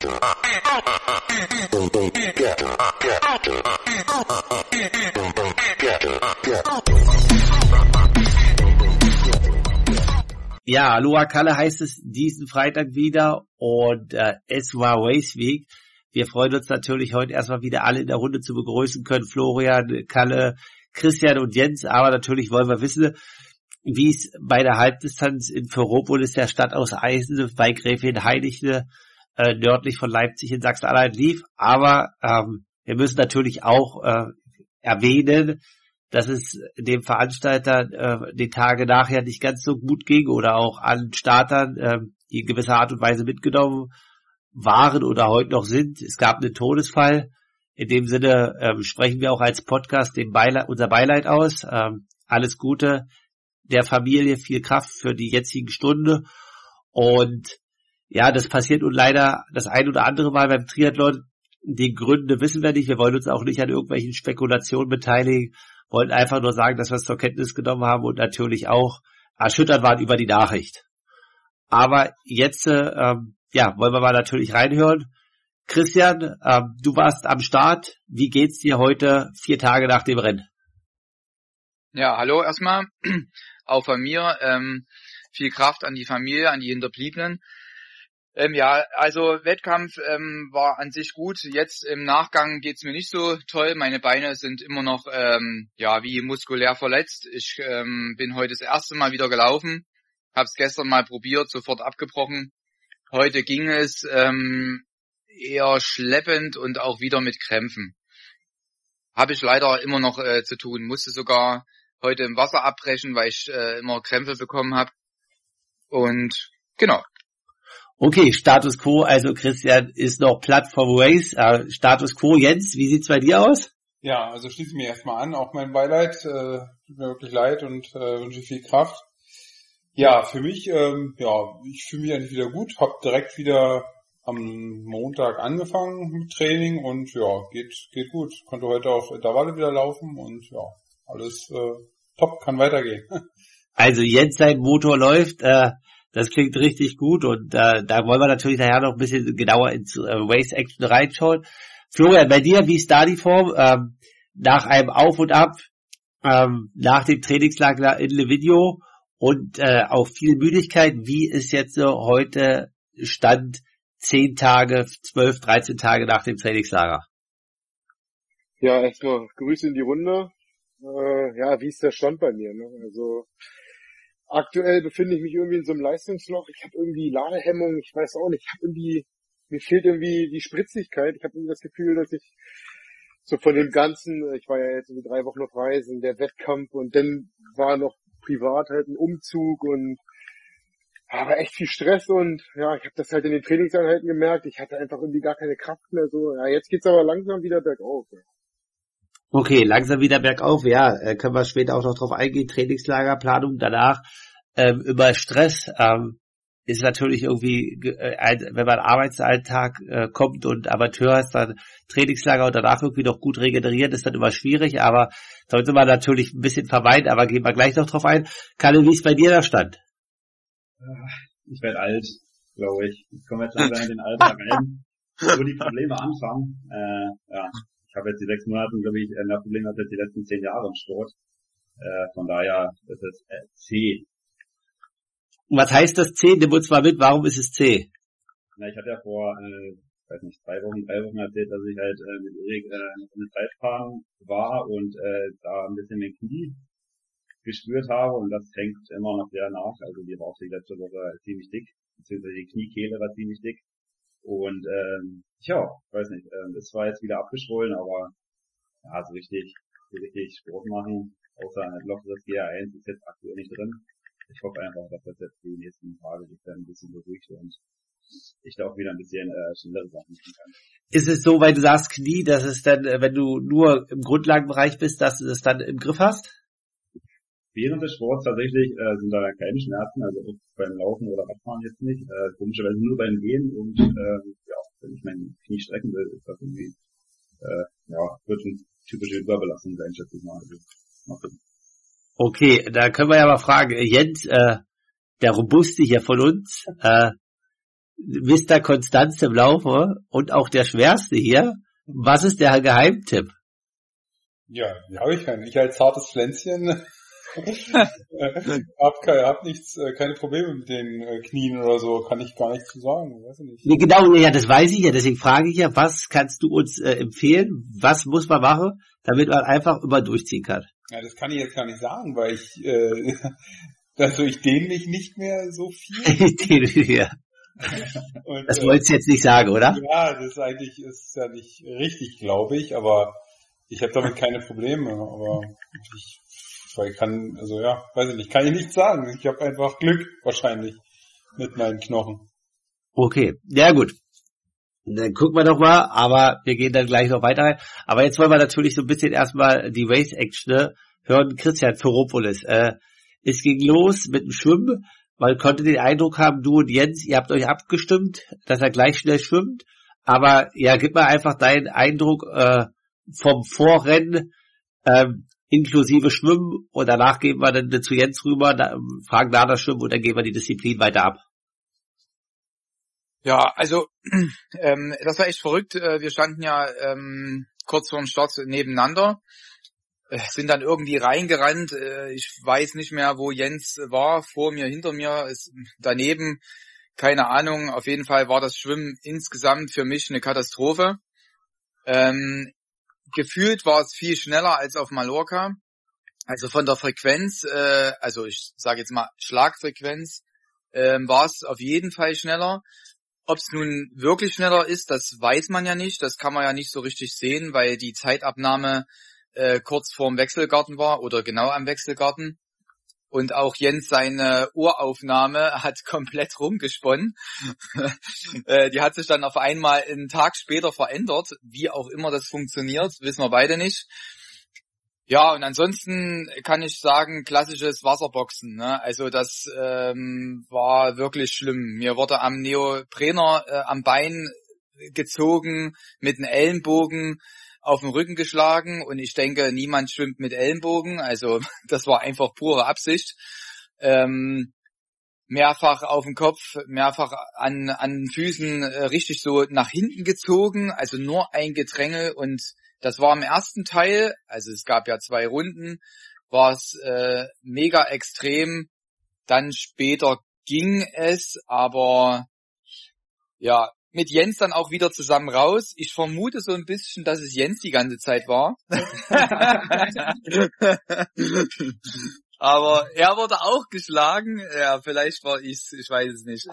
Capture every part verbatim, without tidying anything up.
Ja, Aloha Kalle heißt es diesen Freitag wieder und äh, es war Race Week. Wir freuen uns natürlich heute erstmal wieder alle in der Runde zu begrüßen können. Florian, Kalle, Christian und Jens. Aber natürlich wollen wir wissen, wie es bei der Halbdistanz in Ferropolis, der Stadt aus Eisen, bei Gräfin-Heinichle, äh, nördlich von Leipzig in Sachsen-Anhalt lief. Aber ähm, wir müssen natürlich auch äh, erwähnen, dass es dem Veranstalter äh, den Tage nachher nicht ganz so gut ging oder auch an Startern, äh, die in gewisser Art und Weise mitgenommen waren oder heute noch sind. Es gab einen Todesfall. In dem Sinne ähm, sprechen wir auch als Podcast dem Beile- unser Beileid aus. Ähm, alles Gute der Familie, viel Kraft für die jetzigen Stunde. Und ja, das passiert nun leider das ein oder andere Mal beim Triathlon. Die Gründe wissen wir nicht. Wir wollen uns auch nicht an irgendwelchen Spekulationen beteiligen. Wollten einfach nur sagen, dass wir es zur Kenntnis genommen haben und natürlich auch erschüttert waren über die Nachricht. Aber jetzt, ähm, ja, wollen wir mal natürlich reinhören. Christian, ähm, du warst am Start. Wie geht's dir heute, vier Tage nach dem Rennen? Ja, hallo erstmal. Auch von mir. Ähm, viel Kraft an die Familie, an die Hinterbliebenen. Ähm, ja, also Wettkampf ähm, war an sich gut. Jetzt im Nachgang geht's mir nicht so toll. Meine Beine sind immer noch ähm, ja wie muskulär verletzt. Ich ähm, bin heute das erste Mal wieder gelaufen. Hab's gestern mal probiert, sofort abgebrochen. Heute ging es ähm, eher schleppend und auch wieder mit Krämpfen. Habe ich leider immer noch äh, zu tun. Musste sogar heute im Wasser abbrechen, weil ich äh, immer Krämpfe bekommen habe. Und genau. Okay, Status Quo, also Christian ist noch platt vom Race. Äh, Status Quo, Jens, wie sieht's bei dir aus? Ja, also schließe ich mir erstmal an, auch mein Beileid, äh, tut mir wirklich leid und äh, wünsche viel Kraft. Ja, für mich, ähm, ja, ich fühle mich eigentlich wieder gut, hab direkt wieder am Montag angefangen mit Training und ja, geht geht gut. Konnte heute auf Intervalle wieder laufen und ja, alles äh, top, kann weitergehen. Also Jens, sein Motor läuft, äh, das klingt richtig gut und äh, da wollen wir natürlich nachher noch ein bisschen genauer ins äh, Race Action reinschauen. Florian, bei dir, wie ist da die Form? Ähm, nach einem Auf und Ab, ähm, nach dem Trainingslager in Livigno und äh, auch viel Müdigkeit, wie ist jetzt so heute Stand zehn Tage, zwölf, dreizehn Tage nach dem Trainingslager? Ja, erstmal Grüße in die Runde. Äh, ja, wie ist der Stand bei mir? Ne? Also aktuell befinde ich mich irgendwie in so einem Leistungsloch. Ich habe irgendwie Ladehemmung. Ich weiß auch nicht. Ich habe irgendwie, mir fehlt irgendwie die Spritzigkeit. Ich habe irgendwie das Gefühl, dass ich so von dem Ganzen, ich war ja jetzt irgendwie drei Wochen auf Reisen, der Wettkampf und dann war noch privat halt ein Umzug und aber echt viel Stress und ja, ich habe das halt in den Trainingseinheiten gemerkt. Ich hatte einfach irgendwie gar keine Kraft mehr. So, ja, jetzt geht's aber langsam wieder bergauf. Ja. Okay, langsam wieder bergauf, ja, äh, können wir später auch noch drauf eingehen, Trainingslagerplanung danach, ähm, über Stress, ähm, ist natürlich irgendwie, äh, wenn man Arbeitsalltag äh, kommt und Amateur ist, dann Trainingslager und danach irgendwie noch gut regenerieren, ist dann immer schwierig, aber sollte man natürlich ein bisschen vermeiden, aber gehen wir gleich noch drauf ein. Kalle, wie ist bei dir der Stand? Ich werde alt, glaube ich. Ich komme jetzt langsam in den Alltag rein, wo die Probleme anfangen, äh, ja. Ich habe jetzt die sechs Monate, glaube ich, mehr Probleme als jetzt die letzten zehn Jahre im Sport. Äh, von daher ist es äh, C. Und was heißt das C? Nimm uns mal mit, warum ist es C? Na, ich hatte ja vor, äh, weiß nicht, drei Wochen, drei Wochen erzählt, dass ich halt äh, mit Erik äh, eine Zeitfahren war und äh, da ein bisschen mein Knie gespürt habe und das hängt immer noch sehr nach. Also die war auch die letzte Woche ziemlich dick, beziehungsweise die Kniekehle war ziemlich dick. Und ähm, ja, weiß nicht, ähm, ist zwar jetzt wieder abgeschwollen, aber ja, so richtig, so richtig Sport machen, außer ein lockeres G R eins ist jetzt aktuell nicht drin. Ich hoffe einfach, dass das jetzt die nächsten Tage sich dann ein bisschen beruhigt und ich da auch wieder ein bisschen äh, schnellere Sachen machen kann. Ist es so, weil du sagst Knie, dass es dann, wenn du nur im Grundlagenbereich bist, dass du das dann im Griff hast? Während des Sports tatsächlich äh, sind da keine Schmerzen, also auch beim Laufen oder Radfahren jetzt nicht. Äh, komischerweise nur beim Gehen und äh, ja, wenn ich mein Knie strecken will, ist das irgendwie äh, ja, wird eine typische Überbelastung sein, schätze ich mal. Also, mal gucken. Okay, da können wir ja mal fragen, Jens, äh, der Robuste hier von uns, äh, Mister Konstanz im Laufe und auch der schwerste hier. Was ist der Geheimtipp? Ja, die habe ich keinen. Ich als zartes Pflänzchen hab, kein, hab nichts, keine Probleme mit den Knien oder so, kann ich gar nichts zu sagen, weiß ich nicht. Nee, genau, ja, das weiß ich ja, deswegen frage ich ja, was kannst du uns äh, empfehlen? Was muss man machen, damit man einfach immer durchziehen kann? Ja, das kann ich jetzt gar nicht sagen, weil ich, äh, also ich dehne mich nicht mehr so viel. ja. Und, das wolltest du jetzt nicht sagen, oder? Ja, das ist eigentlich ist ja nicht richtig, glaube ich, aber ich habe damit keine Probleme, aber ich, ich kann, also ja, weiß ich nicht, kann ich nichts sagen. Ich habe einfach Glück wahrscheinlich mit meinen Knochen. Okay, ja gut. Dann gucken wir doch mal, aber wir gehen dann gleich noch weiter rein. Aber jetzt wollen wir natürlich so ein bisschen erstmal die Race-Action ne, hören. Christian Ferropolis, äh, es ging los mit dem Schwimmen. Man konnte den Eindruck haben, du und Jens, ihr habt euch abgestimmt, dass er gleich schnell schwimmt. Aber ja, gib mal einfach deinen Eindruck äh, vom Vorrennen, ähm, inklusive Schwimmen. Und danach gehen wir dann zu Jens rüber, da, fragen nach das Schwimmen und dann gehen wir die Disziplin weiter ab. Ja, also ähm, das war echt verrückt. Wir standen ja ähm, kurz vorm Start nebeneinander, sind dann irgendwie reingerannt. Ich weiß nicht mehr, wo Jens war, vor mir, hinter mir, ist daneben, keine Ahnung. Auf jeden Fall war das Schwimmen insgesamt für mich eine Katastrophe. Ähm, gefühlt war es viel schneller als auf Mallorca. Also von der Frequenz, äh, also ich sage jetzt mal Schlagfrequenz, äh, war es auf jeden Fall schneller. Ob es nun wirklich schneller ist, das weiß man ja nicht. Das kann man ja nicht so richtig sehen, weil die Zeitabnahme äh, kurz vorm Wechselgarten war oder genau am Wechselgarten. Und auch Jens seine Uraufnahme hat komplett rumgesponnen. äh, die hat sich dann auf einmal einen Tag später verändert. Wie auch immer das funktioniert, wissen wir beide nicht. Ja, und ansonsten kann ich sagen, klassisches Wasserboxen. Ne? Also das ähm, war wirklich schlimm. Mir wurde am Neoprener äh, am Bein gezogen, mit einem Ellenbogen auf den Rücken geschlagen. Und ich denke, niemand schwimmt mit Ellenbogen. Also das war einfach pure Absicht. Ähm, mehrfach auf den Kopf, mehrfach an an Füßen äh, richtig so nach hinten gezogen. Also nur ein Gedränge und das war im ersten Teil, also es gab ja zwei Runden, war es äh, mega extrem. Dann später ging es, aber ja, mit Jens dann auch wieder zusammen raus. Ich vermute so ein bisschen, dass es Jens die ganze Zeit war. Aber er wurde auch geschlagen. Ja, vielleicht war ich's, ich weiß es nicht.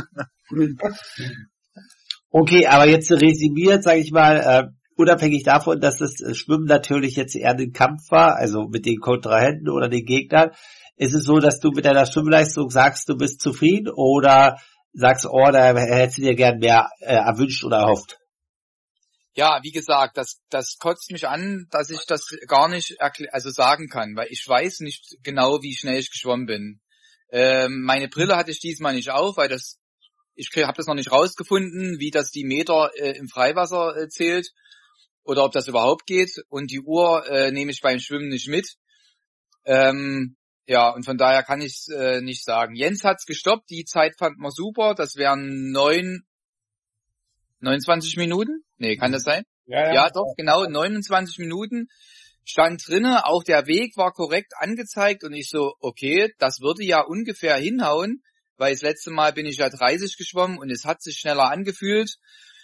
Okay, aber jetzt resümiert, sage ich mal, äh, unabhängig davon, dass das Schwimmen natürlich jetzt eher ein Kampf war, also mit den Kontrahenten oder den Gegnern, ist es so, dass du mit deiner Schwimmleistung sagst, du bist zufrieden oder sagst, oh, da hättest du dir gern mehr äh, erwünscht oder erhofft? Ja, wie gesagt, das das kotzt mich an, dass ich das gar nicht erkl- also sagen kann, weil ich weiß nicht genau, wie schnell ich geschwommen bin. Ähm, meine Brille hatte ich diesmal nicht auf, weil das ich habe das noch nicht rausgefunden, wie das die Meter äh, im Freiwasser äh, zählt oder ob das überhaupt geht. Und die Uhr äh, nehme ich beim Schwimmen nicht mit. Ähm, ja, und von daher kann ich es äh, nicht sagen. Jens hat's gestoppt, die Zeit fand man super. Das wären neun, neunundzwanzig Minuten. Nee, kann das sein? Ja, ja. Ja, doch, genau, neunundzwanzig Minuten stand drinne. Auch der Weg war korrekt angezeigt und ich so, okay, das würde ja ungefähr hinhauen, weil das letzte Mal bin ich ja dreißig geschwommen und es hat sich schneller angefühlt.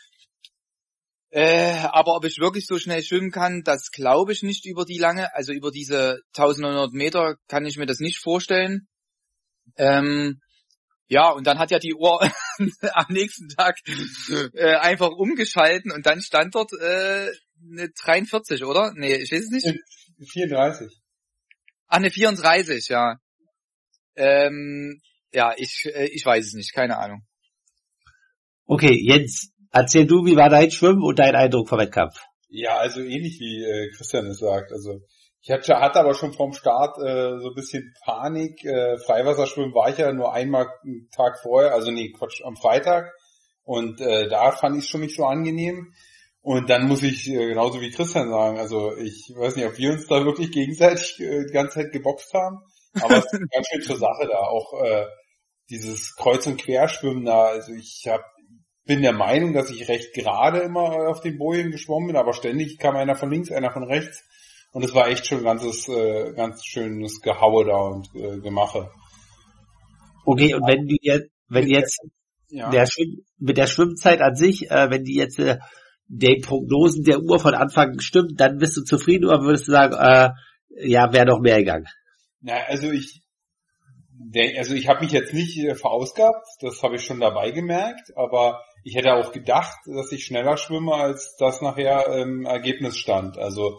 Äh, aber ob ich wirklich so schnell schwimmen kann, das glaube ich nicht über die lange, also über diese eintausendneunhundert Meter kann ich mir das nicht vorstellen. Ähm, ja, und dann hat ja die Uhr am nächsten Tag äh, einfach umgeschalten und dann stand dort äh, eine dreiundvierzig, oder? Nee, ich weiß es nicht. vierunddreißig. Ach, eine vierunddreißig, ja. Ähm, ja, ich äh, ich weiß es nicht, keine Ahnung. Okay, Jens, erzähl du, wie war dein Schwimmen und dein Eindruck vom Wettkampf? Ja, also ähnlich wie äh, Christian es sagt. Also ich hatte, hatte aber schon vom Start äh, so ein bisschen Panik. Äh, Freiwasserschwimmen war ich ja nur einmal einen Tag vorher, also nee, Quatsch, am Freitag. Und äh, da fand ich es schon nicht so angenehm. Und dann muss ich äh, genauso wie Christian sagen, also ich weiß nicht, ob wir uns da wirklich gegenseitig äh, die ganze Zeit geboxt haben, aber es ist eine ganz schöne Sache da. Auch äh, dieses Kreuz- und Querschwimmen da, also ich hab, bin der Meinung, dass ich recht gerade immer auf den Bojen geschwommen bin, aber ständig kam einer von links, einer von rechts und es war echt schon ein ganzes, äh, ganz schönes Gehaue da und äh, Gemache. Okay, und wenn du jetzt, wenn jetzt Ja. der Schwimm, mit der Schwimmzeit an sich, äh, wenn die jetzt äh, den Prognosen der Uhr von Anfang stimmt, dann bist du zufrieden oder würdest du sagen, äh, ja, wäre noch mehr gegangen? Na, also ich, der, also ich habe mich jetzt nicht äh, verausgabt, das habe ich schon dabei gemerkt, aber ich hätte auch gedacht, dass ich schneller schwimme, als das nachher im Ergebnis stand. Also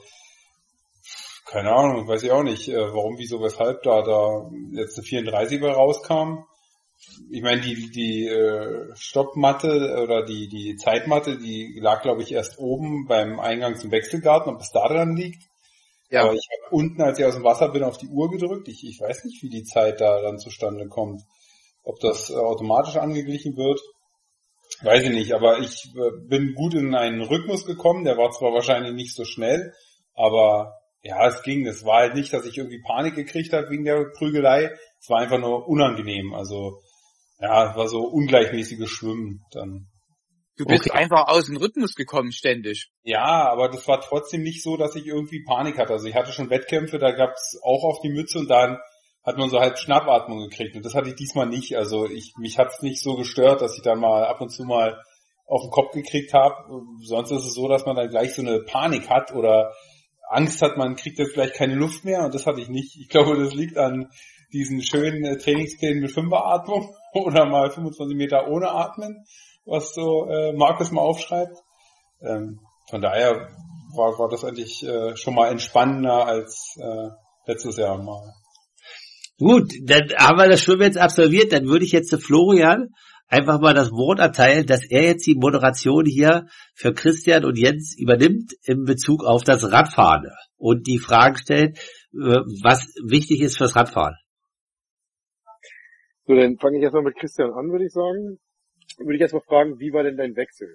keine Ahnung, weiß ich auch nicht, äh, warum, wieso, weshalb da da jetzt eine vierunddreißig bei rauskam. Ich meine, die die äh, Stoppmatte oder die die Zeitmatte, die lag, glaube ich, erst oben beim Eingang zum Wechselgarten, ob es da dran liegt. Ja. Aber ich habe unten, als ich aus dem Wasser bin, auf die Uhr gedrückt. Ich, ich weiß nicht, wie die Zeit da dann zustande kommt. Ob das äh, automatisch angeglichen wird, weiß ich nicht. Aber ich äh, bin gut in einen Rhythmus gekommen. Der war zwar wahrscheinlich nicht so schnell, aber ja, es ging. Es war halt nicht, dass ich irgendwie Panik gekriegt habe wegen der Prügelei. Es war einfach nur unangenehm. Also ja, es war so ungleichmäßiges Schwimmen dann. Du bist Okay. einfach aus dem Rhythmus gekommen, ständig. Ja, aber das war trotzdem nicht so, dass ich irgendwie Panik hatte. Also ich hatte schon Wettkämpfe, da gab's auch auf die Mütze und dann hat man so halb Schnappatmung gekriegt. Und das hatte ich diesmal nicht. Also ich mich hat's nicht so gestört, dass ich dann mal ab und zu mal auf den Kopf gekriegt habe. Sonst ist es so, dass man dann gleich so eine Panik hat oder Angst hat, man kriegt jetzt gleich keine Luft mehr. Und das hatte ich nicht. Ich glaube, das liegt an diesen schönen äh, Trainingsplänen mit Fünferatmung oder mal fünfundzwanzig Meter ohne Atmen, was so äh, Markus mal aufschreibt. Ähm, von daher war, war das eigentlich äh, schon mal entspannender als äh, letztes Jahr mal. Gut, dann haben wir das Schwimmen jetzt absolviert, dann würde ich jetzt zu Florian einfach mal das Wort erteilen, dass er jetzt die Moderation hier für Christian und Jens übernimmt in Bezug auf das Radfahren und die Fragen stellt, äh, was wichtig ist fürs Radfahren. So, dann fange ich erstmal mit Christian an, würde ich sagen. Würde ich erstmal fragen, wie war denn dein Wechsel?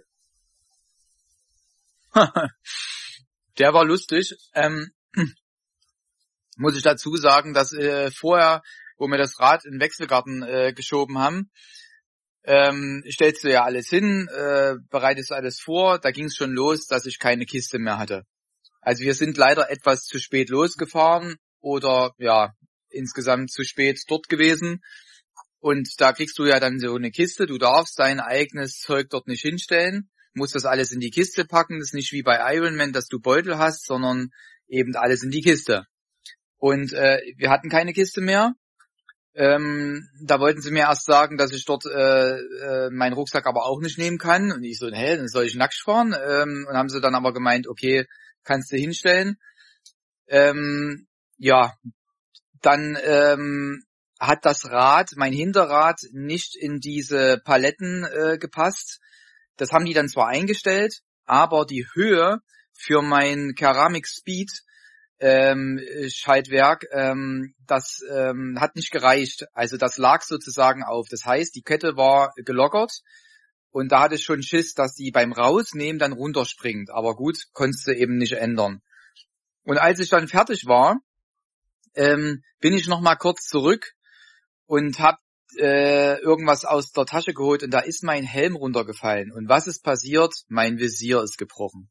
Der war lustig. Ähm, muss ich dazu sagen, dass äh, vorher, wo wir das Rad in den Wechselgarten äh, geschoben haben, ähm, stellst du ja alles hin, äh, bereitest alles vor. Da ging es schon los, dass ich keine Kiste mehr hatte. Also wir sind leider etwas zu spät losgefahren oder ja, insgesamt zu spät dort gewesen. Und da kriegst du ja dann so eine Kiste. Du darfst dein eigenes Zeug dort nicht hinstellen, musst das alles in die Kiste packen. Das ist nicht wie bei Ironman, dass du Beutel hast, sondern eben alles in die Kiste. Und äh, wir hatten keine Kiste mehr. Ähm, da wollten sie mir erst sagen, dass ich dort äh, äh, meinen Rucksack aber auch nicht nehmen kann. Und ich so, hä, dann soll ich nackt fahren? Ähm, und haben sie dann aber gemeint, okay, kannst du hinstellen. Ähm, ja, dann ähm, hat das Rad, mein Hinterrad, nicht in diese Paletten äh, gepasst. Das haben die dann zwar eingestellt, aber die Höhe für mein Ceramic Speed ähm, Schaltwerk, ähm, das ähm, hat nicht gereicht. Also das lag sozusagen auf. Das heißt, die Kette war gelockert und da hatte ich schon Schiss, dass die beim Rausnehmen dann runterspringt. Aber gut, konntest du eben nicht ändern. Und als ich dann fertig war, ähm, bin ich noch mal kurz zurück und habe äh, irgendwas aus der Tasche geholt und da ist mein Helm runtergefallen. Und was ist passiert? Mein Visier ist gebrochen.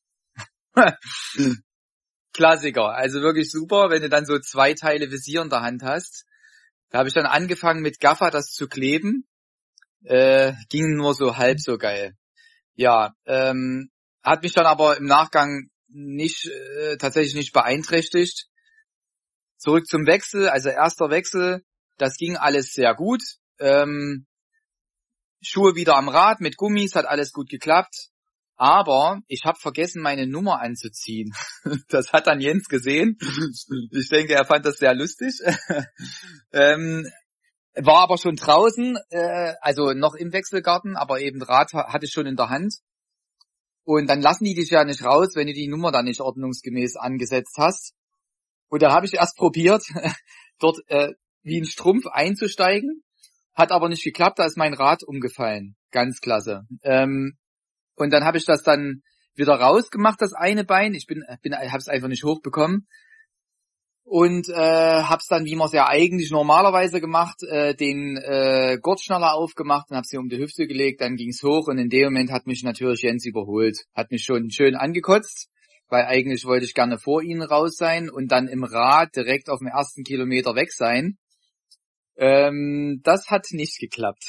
Klassiker, also wirklich super, wenn du dann so zwei Teile Visier in der Hand hast. Da habe ich dann angefangen mit Gaffer das zu kleben. Äh, ging nur so halb so geil. Ja, ähm, hat mich dann aber im Nachgang nicht äh, tatsächlich nicht beeinträchtigt. Zurück zum Wechsel, also erster Wechsel, das ging alles sehr gut. Ähm, Schuhe wieder am Rad mit Gummis, hat alles gut geklappt. Aber ich habe vergessen, meine Nummer anzuziehen. Das hat dann Jens gesehen. Ich denke, er fand das sehr lustig. ähm, war aber schon draußen, äh, also noch im Wechselgarten, aber eben Rad hatte ich schon in der Hand. Und dann lassen die dich ja nicht raus, wenn du die Nummer dann nicht ordnungsgemäß angesetzt hast. Und da habe ich erst probiert, dort äh, wie ein Strumpf einzusteigen. Hat aber nicht geklappt, da ist mein Rad umgefallen. Ganz klasse. Ähm, Und dann habe ich das dann wieder rausgemacht, das eine Bein. Ich bin, bin, habe es einfach nicht hochbekommen. und äh, hab's dann, wie man es ja eigentlich normalerweise gemacht, äh, den äh, Gurtschnaller aufgemacht und hab's hier um die Hüfte gelegt, dann ging's hoch und in dem Moment hat mich natürlich Jens überholt, hat mich schon schön angekotzt, weil eigentlich wollte ich gerne vor ihnen raus sein und dann im Rad direkt auf dem ersten Kilometer weg sein. Ähm, das hat nicht geklappt.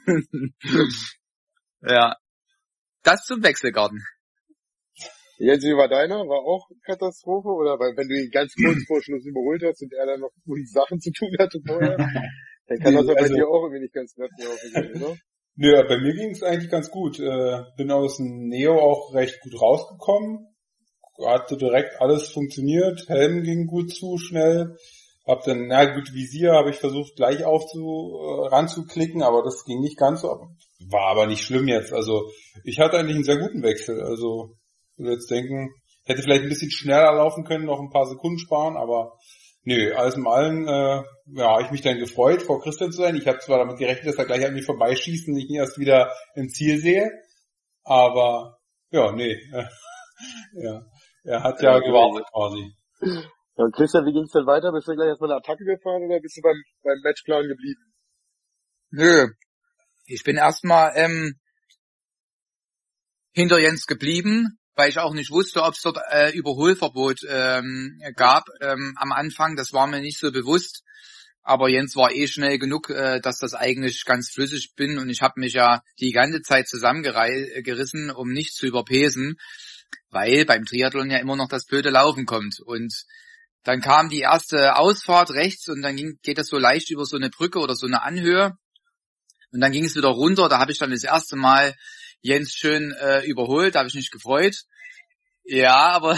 Ja, das zum Wechselgarten. Jens, wie war deiner? War auch Katastrophe? Oder weil wenn du ihn ganz kurz vor Schluss überholt hast und er dann noch gute Sachen zu tun hatte vorher, dann kann das Nee, ja bei also- dir auch irgendwie nicht ganz glatt laufen, oder? Nö, bei mir ging es eigentlich ganz gut. Äh, bin aus dem Neo auch recht gut rausgekommen. Hatte direkt alles funktioniert. Helm ging gut zu, schnell. Hab dann, na gut, Visier habe ich versucht gleich aufzu, äh, ranzuklicken, aber das ging nicht ganz so. War aber nicht schlimm jetzt. Also ich hatte eigentlich einen sehr guten Wechsel. Also ich würde jetzt denken, hätte vielleicht ein bisschen schneller laufen können, noch ein paar Sekunden sparen, aber nö, alles in allem, äh, ja, habe ich mich dann gefreut, vor Christian zu sein. Ich habe zwar damit gerechnet, dass er gleich an mir vorbeischießt und ich ihn erst wieder im Ziel sehe, aber ja, nee, äh, ja, er hat ja, Ja, gewartet quasi. Ja, und Christian, wie ging's denn weiter? Bist du gleich erstmal eine Attacke gefahren oder bist du beim, beim Matchplan geblieben? Nö, ich bin erstmal ähm, hinter Jens geblieben, weil ich auch nicht wusste, ob es dort äh, Überholverbot ähm, gab ähm, am Anfang. Das war mir nicht so bewusst. Aber Jens war eh schnell genug, äh, dass das eigentlich ganz flüssig bin. Und ich habe mich ja die ganze Zeit zusammengerissen, um nicht zu überpesen, weil beim Triathlon ja immer noch das blöde Laufen kommt. Und dann kam die erste Ausfahrt rechts und dann ging, geht das so leicht über so eine Brücke oder so eine Anhöhe. Und dann ging es wieder runter. Da habe ich dann das erste Mal Jens schön äh, überholt. Da habe ich mich gefreut. Ja, aber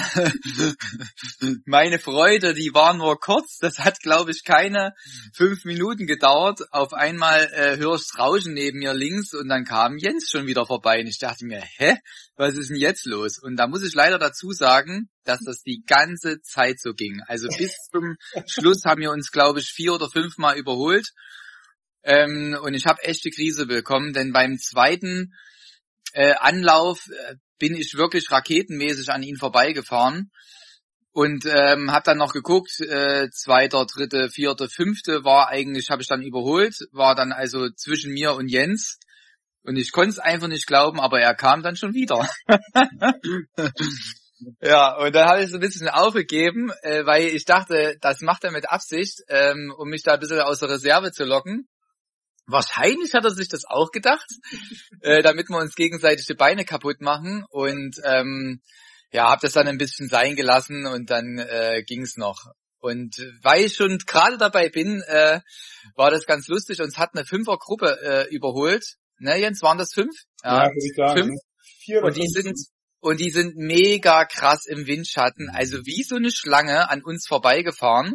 meine Freude, die war nur kurz. Das hat, glaube ich, keine fünf Minuten gedauert. Auf einmal äh, höre ich das Rauschen neben mir links und dann kam Jens schon wieder vorbei. Und ich dachte mir, hä, was ist denn jetzt los? Und da muss ich leider dazu sagen, dass das die ganze Zeit so ging. Also bis zum Schluss haben wir uns, glaube ich, vier oder fünf Mal überholt. Ähm, und ich habe echte Krise bekommen, denn beim zweiten äh, Anlauf äh, bin ich wirklich raketenmäßig an ihn vorbeigefahren und ähm, habe dann noch geguckt, äh, zweiter, dritte, vierte, fünfte war eigentlich, habe ich dann überholt, war dann also zwischen mir und Jens und ich konnte es einfach nicht glauben, aber er kam dann schon wieder. Ja, und dann habe ich so ein bisschen aufgegeben, äh, weil ich dachte, das macht er mit Absicht, ähm, um mich da ein bisschen aus der Reserve zu locken. Wahrscheinlich hat er sich das auch gedacht, äh, damit wir uns gegenseitig die Beine kaputt machen und ähm, ja, habe das dann ein bisschen sein gelassen und dann äh, ging's noch. Und weil ich schon gerade dabei bin, äh, war das ganz lustig. Uns hat eine Fünfergruppe äh, überholt. Ne, Jens, waren das fünf? Ja, würde ich sagen. fünf. Vier oder Und die fünf. sind und die sind mega krass im Windschatten, also wie so eine Schlange an uns vorbeigefahren.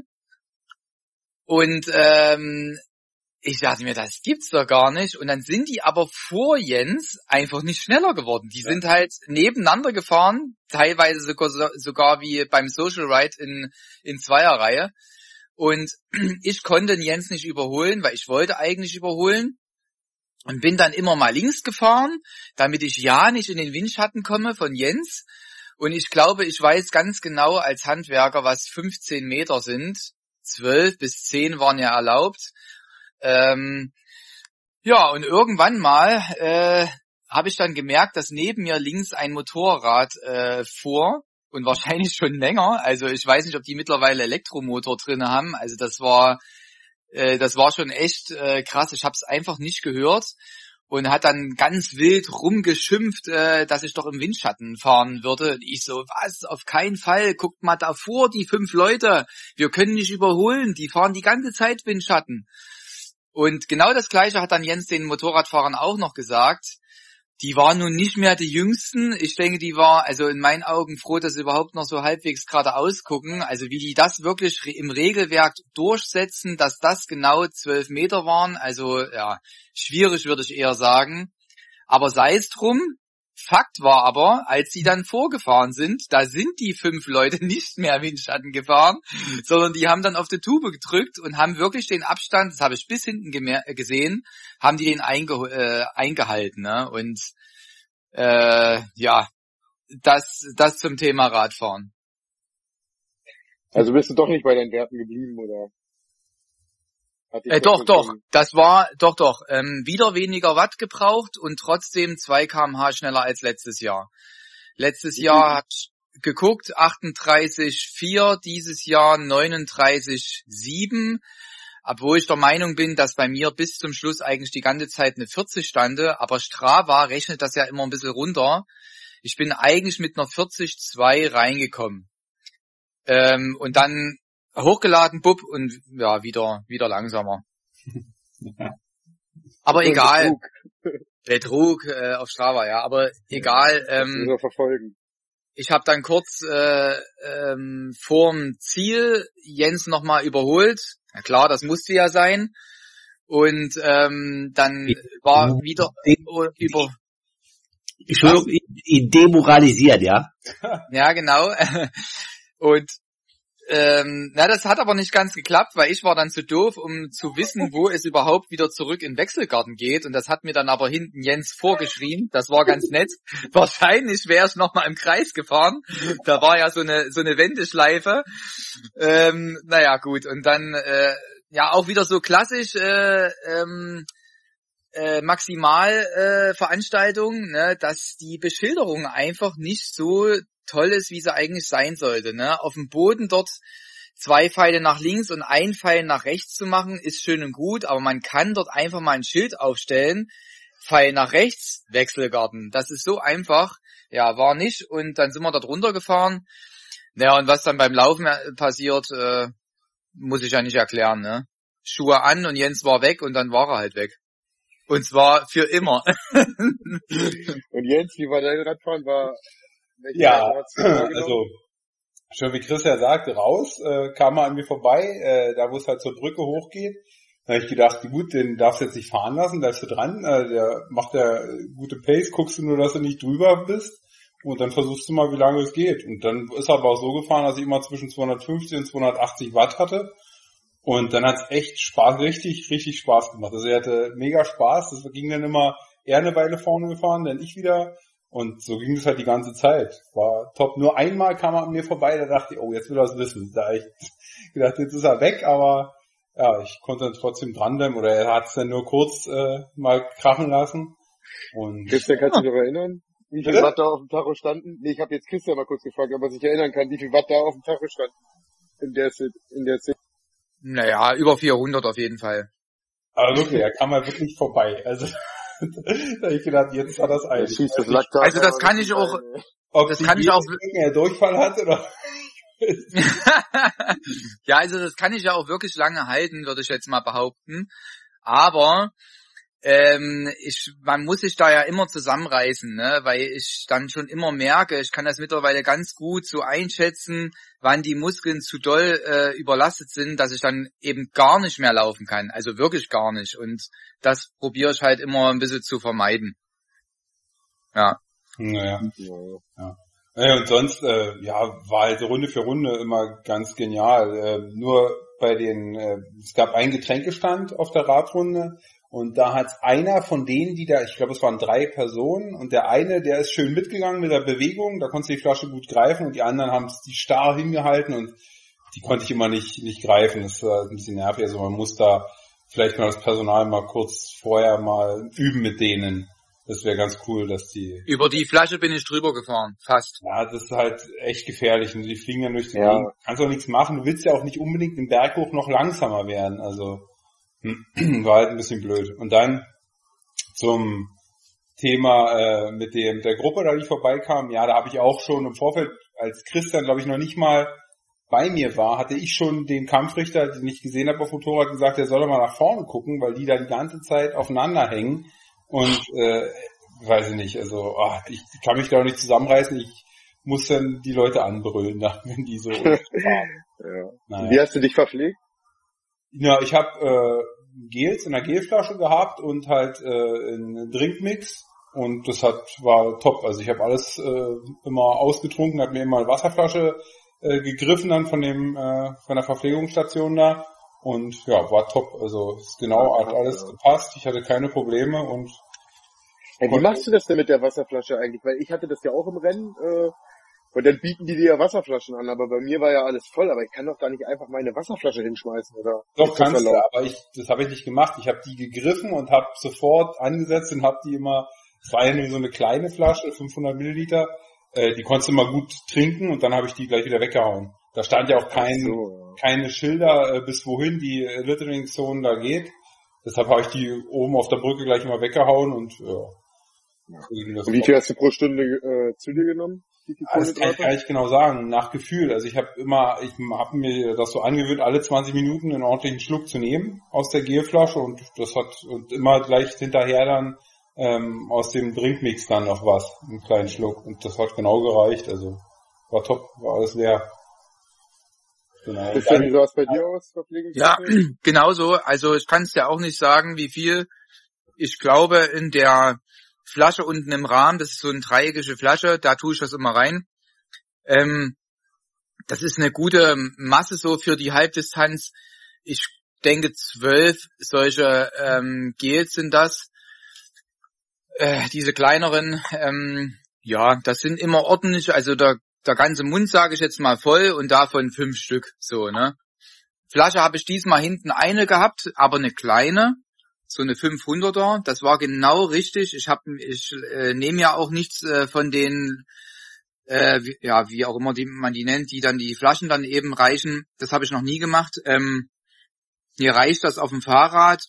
Und ähm, ich dachte mir, das gibt's doch gar nicht. Und dann sind die aber vor Jens einfach nicht schneller geworden. Die sind halt nebeneinander gefahren, teilweise sogar, sogar wie beim Social Ride in, in Zweierreihe. Und ich konnte den Jens nicht überholen, weil ich wollte eigentlich überholen. Und bin dann immer mal links gefahren, damit ich ja nicht in den Windschatten komme von Jens. Und ich glaube, ich weiß ganz genau als Handwerker, was fünfzehn Meter sind. zwölf bis zehn waren ja erlaubt. Ähm, ja, und irgendwann mal äh, habe ich dann gemerkt, dass neben mir links ein Motorrad äh, fuhr und wahrscheinlich schon länger. Also ich weiß nicht, ob die mittlerweile Elektromotor drin haben. Also das war äh, das war schon echt äh, krass. Ich habe es einfach nicht gehört und hat dann ganz wild rumgeschimpft, äh, dass ich doch im Windschatten fahren würde. Und ich so, was? Auf keinen Fall. Guckt mal davor, die fünf Leute. Wir können nicht überholen. Die fahren die ganze Zeit Windschatten. Und genau das Gleiche hat dann Jens den Motorradfahrern auch noch gesagt. Die waren nun nicht mehr die Jüngsten. Ich denke, die war also in meinen Augen froh, dass sie überhaupt noch so halbwegs geradeaus gucken. Also wie die das wirklich im Regelwerk durchsetzen, dass das genau zwölf Meter waren. Also ja, schwierig würde ich eher sagen. Aber sei es drum. Fakt war aber, als sie dann vorgefahren sind, da sind die fünf Leute nicht mehr Windschatten gefahren, sondern die haben dann auf die Tube gedrückt und haben wirklich den Abstand, das habe ich bis hinten gesehen, haben die den einge äh, eingehalten. Ne? Und äh, ja, das, das zum Thema Radfahren. Also bist du doch nicht bei deinen Werten geblieben, oder? Hat dich Äh, das doch, so doch, schon- das war, doch, doch, ähm, wieder weniger Watt gebraucht und trotzdem zwei Kilometer pro Stunde schneller als letztes Jahr. Letztes Wie Jahr hat geguckt, achtunddreißig Komma vier, dieses Jahr neununddreißig Komma sieben, obwohl ich der Meinung bin, dass bei mir bis zum Schluss eigentlich die ganze Zeit eine vierzig stande, aber Strava rechnet das ja immer ein bisschen runter. Ich bin eigentlich mit einer vierzig Komma zwei reingekommen. Ähm, und dann hochgeladen, bub, und ja, wieder, wieder langsamer. Aber Und egal, Betrug, Betrug äh, auf Strava, ja, aber egal, das müssen ähm, wir verfolgen. ich habe dann kurz äh, ähm, vorm Ziel Jens nochmal überholt. Na klar, das musste ja sein. Und ähm, dann war wieder über... Entschuldigung, ihn demoralisiert, ja? Ja, genau. Und ähm, na, das hat aber nicht ganz geklappt, weil ich war dann zu doof, um zu wissen, wo es überhaupt wieder zurück in Wechselgarten geht. Und das hat mir dann aber hinten Jens vorgeschrieben. Das war ganz nett. Wahrscheinlich wäre ich nochmal im Kreis gefahren. Da war ja so eine so eine Wendeschleife. Ähm, naja, gut. Und dann äh, ja auch wieder so klassisch äh, ähm, äh, Maximalveranstaltung, äh, Veranstaltung, ne, dass die Beschilderung einfach nicht so toll ist, wie sie eigentlich sein sollte. Ne? Auf dem Boden dort zwei Pfeile nach links und ein Pfeil nach rechts zu machen, ist schön und gut, aber man kann dort einfach mal ein Schild aufstellen, Pfeil nach rechts, Wechselgarten. Das ist so einfach. Ja, war nicht. Und dann sind wir dort runtergefahren. Ja, und was dann beim Laufen passiert, äh, muss ich ja nicht erklären. Ne? Schuhe an und Jens war weg und dann war er halt weg. Und zwar für immer. Und Jens, wie war dein Radfahren? War welche Ja, Radfahrer hast du vorgenommen? also schon wie Chris ja sagte, raus, äh, kam er an mir vorbei, äh, da wo es halt zur Brücke hochgeht. Da habe ich gedacht, gut, den darfst du jetzt nicht fahren lassen, bleibst du dran, äh, der macht ja gute Pace, guckst du nur, dass du nicht drüber bist und dann versuchst du mal, wie lange es geht. Und dann ist er aber auch so gefahren, dass ich immer zwischen zweihundertfünfzig und zweihundertachtzig Watt hatte. Und dann hat's echt Spaß, richtig, richtig Spaß gemacht. Also er hatte mega Spaß, das ging dann immer, er eine Weile vorne gefahren, dann ich wieder. Und so ging es halt die ganze Zeit. War top. Nur einmal kam er an mir vorbei, da dachte ich, oh, jetzt will er es wissen. Da hab ich gedacht, jetzt ist er weg, aber ja, ich konnte dann trotzdem dranbleiben. Oder er hat es dann nur kurz äh, mal krachen lassen. Und Christian, kannst du dich noch erinnern? Wie viel Bitte? Watt da auf dem Tacho standen? Nee, ich habe jetzt Christian mal kurz gefragt, ob er sich erinnern kann, wie viel Watt da auf dem Tacho standen. In der Sit- in der Sit- Naja, über vierhundert auf jeden Fall. aber wirklich, er kam mal wirklich vorbei. Also da hab ich gedacht, jetzt hat er es Der eigentlich. schießt das Also, Laktat. Also das aber kann nicht ich auch- rein, ey. ob das die kann ich auch- er Durchfall hat oder Ja, also das kann ich ja auch wirklich lange halten, würde ich jetzt mal behaupten. Aber ähm, ich, man muss sich da ja immer zusammenreißen, ne? Weil ich dann schon immer merke, ich kann das mittlerweile ganz gut so einschätzen, wann die Muskeln zu doll äh, überlastet sind, dass ich dann eben gar nicht mehr laufen kann. Also wirklich gar nicht. Und das probiere ich halt immer ein bisschen zu vermeiden. Ja. naja. Ja. Ja, und sonst, äh, ja, war halt Runde für Runde immer ganz genial. Äh, nur bei den, äh, es gab einen Getränkestand auf der Radrunde und da hat einer von denen, die da, ich glaube es waren drei Personen und der eine, der ist schön mitgegangen mit der Bewegung, da konntest du die Flasche gut greifen und die anderen haben die starr hingehalten und die konnte ich immer nicht nicht greifen. Das war ein bisschen nervig, also man muss da vielleicht mal das Personal mal kurz vorher mal üben mit denen. Das wäre ganz cool, dass die... Über die Flasche bin ich drüber gefahren, fast. Ja, das ist halt echt gefährlich und die fliegen dann durch die Ja. Gegend. Kannst auch nichts machen. Du willst ja auch nicht unbedingt den Berg hoch noch langsamer werden. Also war halt ein bisschen blöd. Und dann zum Thema äh, mit dem der Gruppe, da die vorbeikam. Ja, da habe ich auch schon im Vorfeld, als Christian, glaube ich, noch nicht mal bei mir war, hatte ich schon den Kampfrichter, den ich gesehen habe auf dem Motorrad, gesagt, er soll doch mal nach vorne gucken, weil die da die ganze Zeit aufeinander hängen. Und äh, weiß ich nicht, also ach, ich kann mich da auch nicht zusammenreißen. Ich muss dann die Leute anbrüllen, wenn die so fahren. Ja. Naja. Wie hast du dich verpflegt? Ja, ich habe äh, Gels in einer Gelflasche gehabt und halt äh, einen Drinkmix und das hat war top. Also ich habe alles äh, immer ausgetrunken, habe mir immer eine Wasserflasche äh, gegriffen dann von dem äh, von der Verpflegungsstation da. Und ja, war top. Also es genau hat alles gepasst. Ich hatte keine Probleme und Ja, wie machst du das denn mit der Wasserflasche eigentlich? Weil ich hatte das ja auch im Rennen, äh, Und dann bieten die dir ja Wasserflaschen an, aber bei mir war ja alles voll, aber ich kann doch da nicht einfach meine Wasserflasche hinschmeißen, oder? Doch, kannst du, aber ich, das habe ich nicht gemacht. Ich habe die gegriffen und habe sofort angesetzt und habe die immer, es war ja nur so eine kleine Flasche, fünfhundert Milliliter, äh, die konntest du mal gut trinken und dann habe ich die gleich wieder weggehauen. Da stand ja auch kein, so, ja. keine Schilder, äh, bis wohin die äh, Littering Zone da geht. Deshalb habe ich die oben auf der Brücke gleich immer weggehauen und ja. ja. Und wie viel hast du pro Stunde äh, zu dir genommen? Das kann ich gar nicht genau sagen, nach Gefühl. Also ich habe immer, ich habe mir das so angewöhnt, alle zwanzig Minuten einen ordentlichen Schluck zu nehmen aus der Gelflasche und das hat und immer gleich hinterher dann ähm, aus dem Drinkmix dann noch was, einen kleinen Schluck. Und das hat genau gereicht. Also war top, war alles leer. Genau. Wie sah es bei dir aus, Ja, genauso. Also ich kann es dir auch nicht sagen, wie viel. Ich glaube, in der Flasche unten im Rahmen, das ist so eine dreieckige Flasche, da tue ich das immer rein. Ähm, das ist eine gute Masse so für die Halbdistanz. Ich denke, zwölf solche ähm, Gels sind das. Äh, diese kleineren, ähm, ja, das sind immer ordentlich, also der, der ganze Mund, sage ich jetzt mal, voll und davon fünf Stück, so, ne. Flasche habe ich diesmal hinten eine gehabt, aber eine kleine. So eine fünfhunderter, das war genau richtig. Ich hab, ich äh, nehme ja auch nichts äh, von den, äh, wie, ja, wie auch immer die, man die nennt, die dann die Flaschen dann eben reichen. Das habe ich noch nie gemacht. Ähm, mir reicht das auf dem Fahrrad.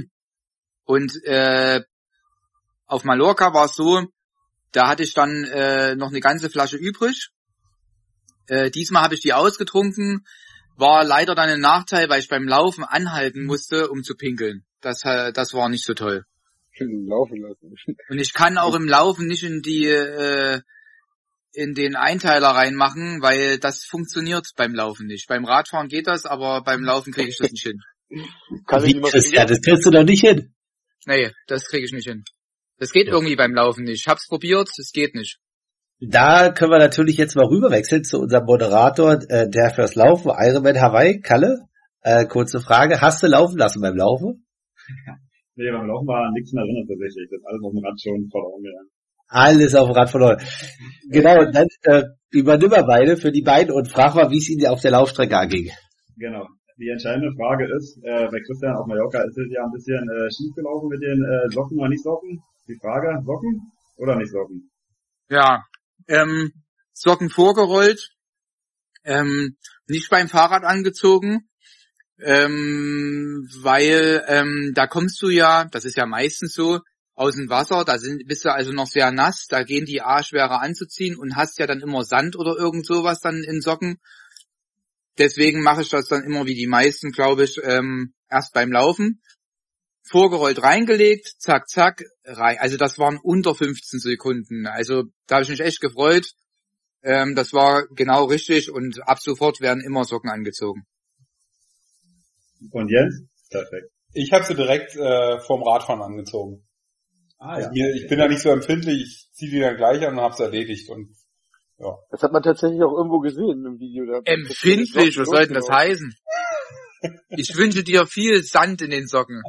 Und äh, auf Mallorca war es so, da hatte ich dann äh, noch eine ganze Flasche übrig. Äh, diesmal habe ich die ausgetrunken. War leider dann ein Nachteil, weil ich beim Laufen anhalten musste, um zu pinkeln. Das, das war nicht so toll. Laufen lassen. Und ich kann auch im Laufen nicht in die äh, in den Einteiler reinmachen, weil das funktioniert beim Laufen nicht. Beim Radfahren geht das, aber beim Laufen kriege ich das nicht hin. Kann ich das, ja, das kriegst du doch nicht hin. Nee, das kriege ich nicht hin. Das geht irgendwie beim Laufen nicht. Ich hab's probiert, es geht nicht. Da können wir natürlich jetzt mal rüberwechseln zu unserem Moderator, äh, der fürs Laufen, Ironman Hawaii, Kalle. Äh, kurze Frage, hast du laufen lassen beim Laufen? Nee, beim Laufen war nichts mehr drin tatsächlich. Das ist alles auf dem Rad schon verloren gegangen. Alles auf dem Rad verloren. Genau, und dann äh, übernimm mal beide für die beiden und frag mal, wie es ihnen auf der Laufstrecke anging. Genau. Die entscheidende Frage ist, äh, bei Christian auf Mallorca ist es ja ein bisschen äh, schief gelaufen mit den äh, Socken oder nicht Socken. Die Frage, Socken oder nicht Socken? Ja, ähm, Socken vorgerollt, ähm, nicht beim Fahrrad angezogen, ähm, weil ähm, da kommst du ja, das ist ja meistens so, aus dem Wasser, da sind, bist du also noch sehr nass, da gehen die A schwerer anzuziehen und hast ja dann immer Sand oder irgend sowas dann in Socken. Deswegen mache ich das dann immer wie die meisten, glaube ich, ähm, erst beim Laufen. Vorgerollt reingelegt, zack, zack, rein. Also das waren unter fünfzehn Sekunden. Also da habe ich mich echt gefreut. Ähm, das war genau richtig und ab sofort werden immer Socken angezogen. Und Jens? Perfekt. Ich habe sie direkt äh, vorm Radfahren angezogen. Ah, also ja. mir, ich bin da nicht so empfindlich, ich ziehe die dann gleich an und hab's erledigt. Und ja. Das hat man tatsächlich auch irgendwo gesehen im Video. Da empfindlich, was soll denn das heißen? Ich wünsche dir viel Sand in den Socken.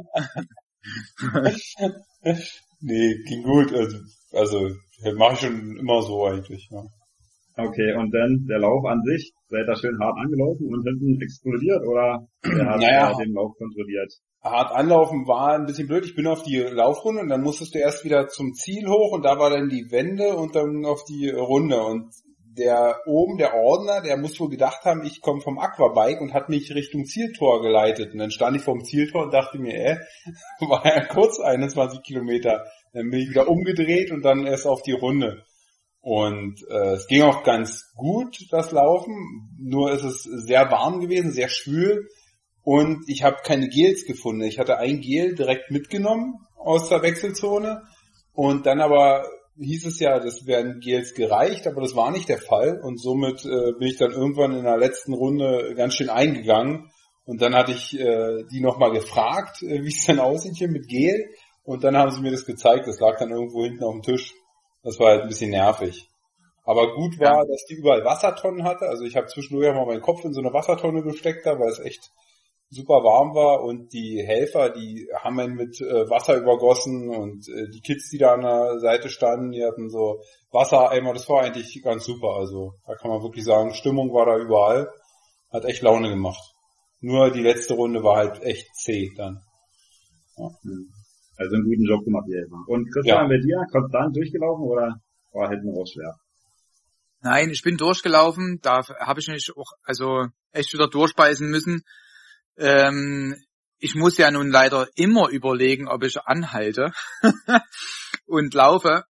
Nee, ging gut. Also, also mache ich schon immer so eigentlich. Ja. Okay, und dann der Lauf an sich, seid ihr schön hart angelaufen und hinten explodiert oder wer hat naja, den Lauf kontrolliert? Hart anlaufen war ein bisschen blöd. Ich bin auf die Laufrunde und dann musstest du erst wieder zum Ziel hoch und da war dann die Wende und dann auf die Runde. Und der oben, der Ordner, der muss wohl gedacht haben, ich komme vom Aquabike und hat mich Richtung Zieltor geleitet. Und dann stand ich vorm Zieltor und dachte mir, äh, war ja kurz einundzwanzig Kilometer. Dann bin ich wieder umgedreht und dann erst auf die Runde. Und äh, es ging auch ganz gut, das Laufen, nur ist es sehr warm gewesen, sehr schwül und ich habe keine Gels gefunden. Ich hatte ein Gel direkt mitgenommen aus der Wechselzone und dann aber hieß es ja, das wären Gels gereicht, aber das war nicht der Fall und somit äh, bin ich dann irgendwann in der letzten Runde ganz schön eingegangen und dann hatte ich äh, die nochmal gefragt, äh, wie es denn aussieht hier mit Gel und dann haben sie mir das gezeigt, das lag dann irgendwo hinten auf dem Tisch. Das war halt ein bisschen nervig. Aber gut war, dass die überall Wassertonnen hatte. Also ich habe zwischendurch auch mal meinen Kopf in so eine Wassertonne gesteckt, da, weil es echt super warm war und die Helfer, die haben einen mit äh, Wasser übergossen und äh, die Kids, die da an der Seite standen, die hatten so Wassereimer, das war eigentlich ganz super. Also da kann man wirklich sagen, Stimmung war da überall, hat echt Laune gemacht. Nur die letzte Runde war halt echt zäh dann. Ja. Also einen guten Job gemacht, ihr Helfer. Und Christian, ja. Bei dir, konstant durchgelaufen oder war hinten raus schwer? Nein, ich bin durchgelaufen, da habe ich mich auch also echt wieder durchbeißen müssen. Ähm, ich muss ja nun leider immer überlegen, ob ich anhalte und laufe.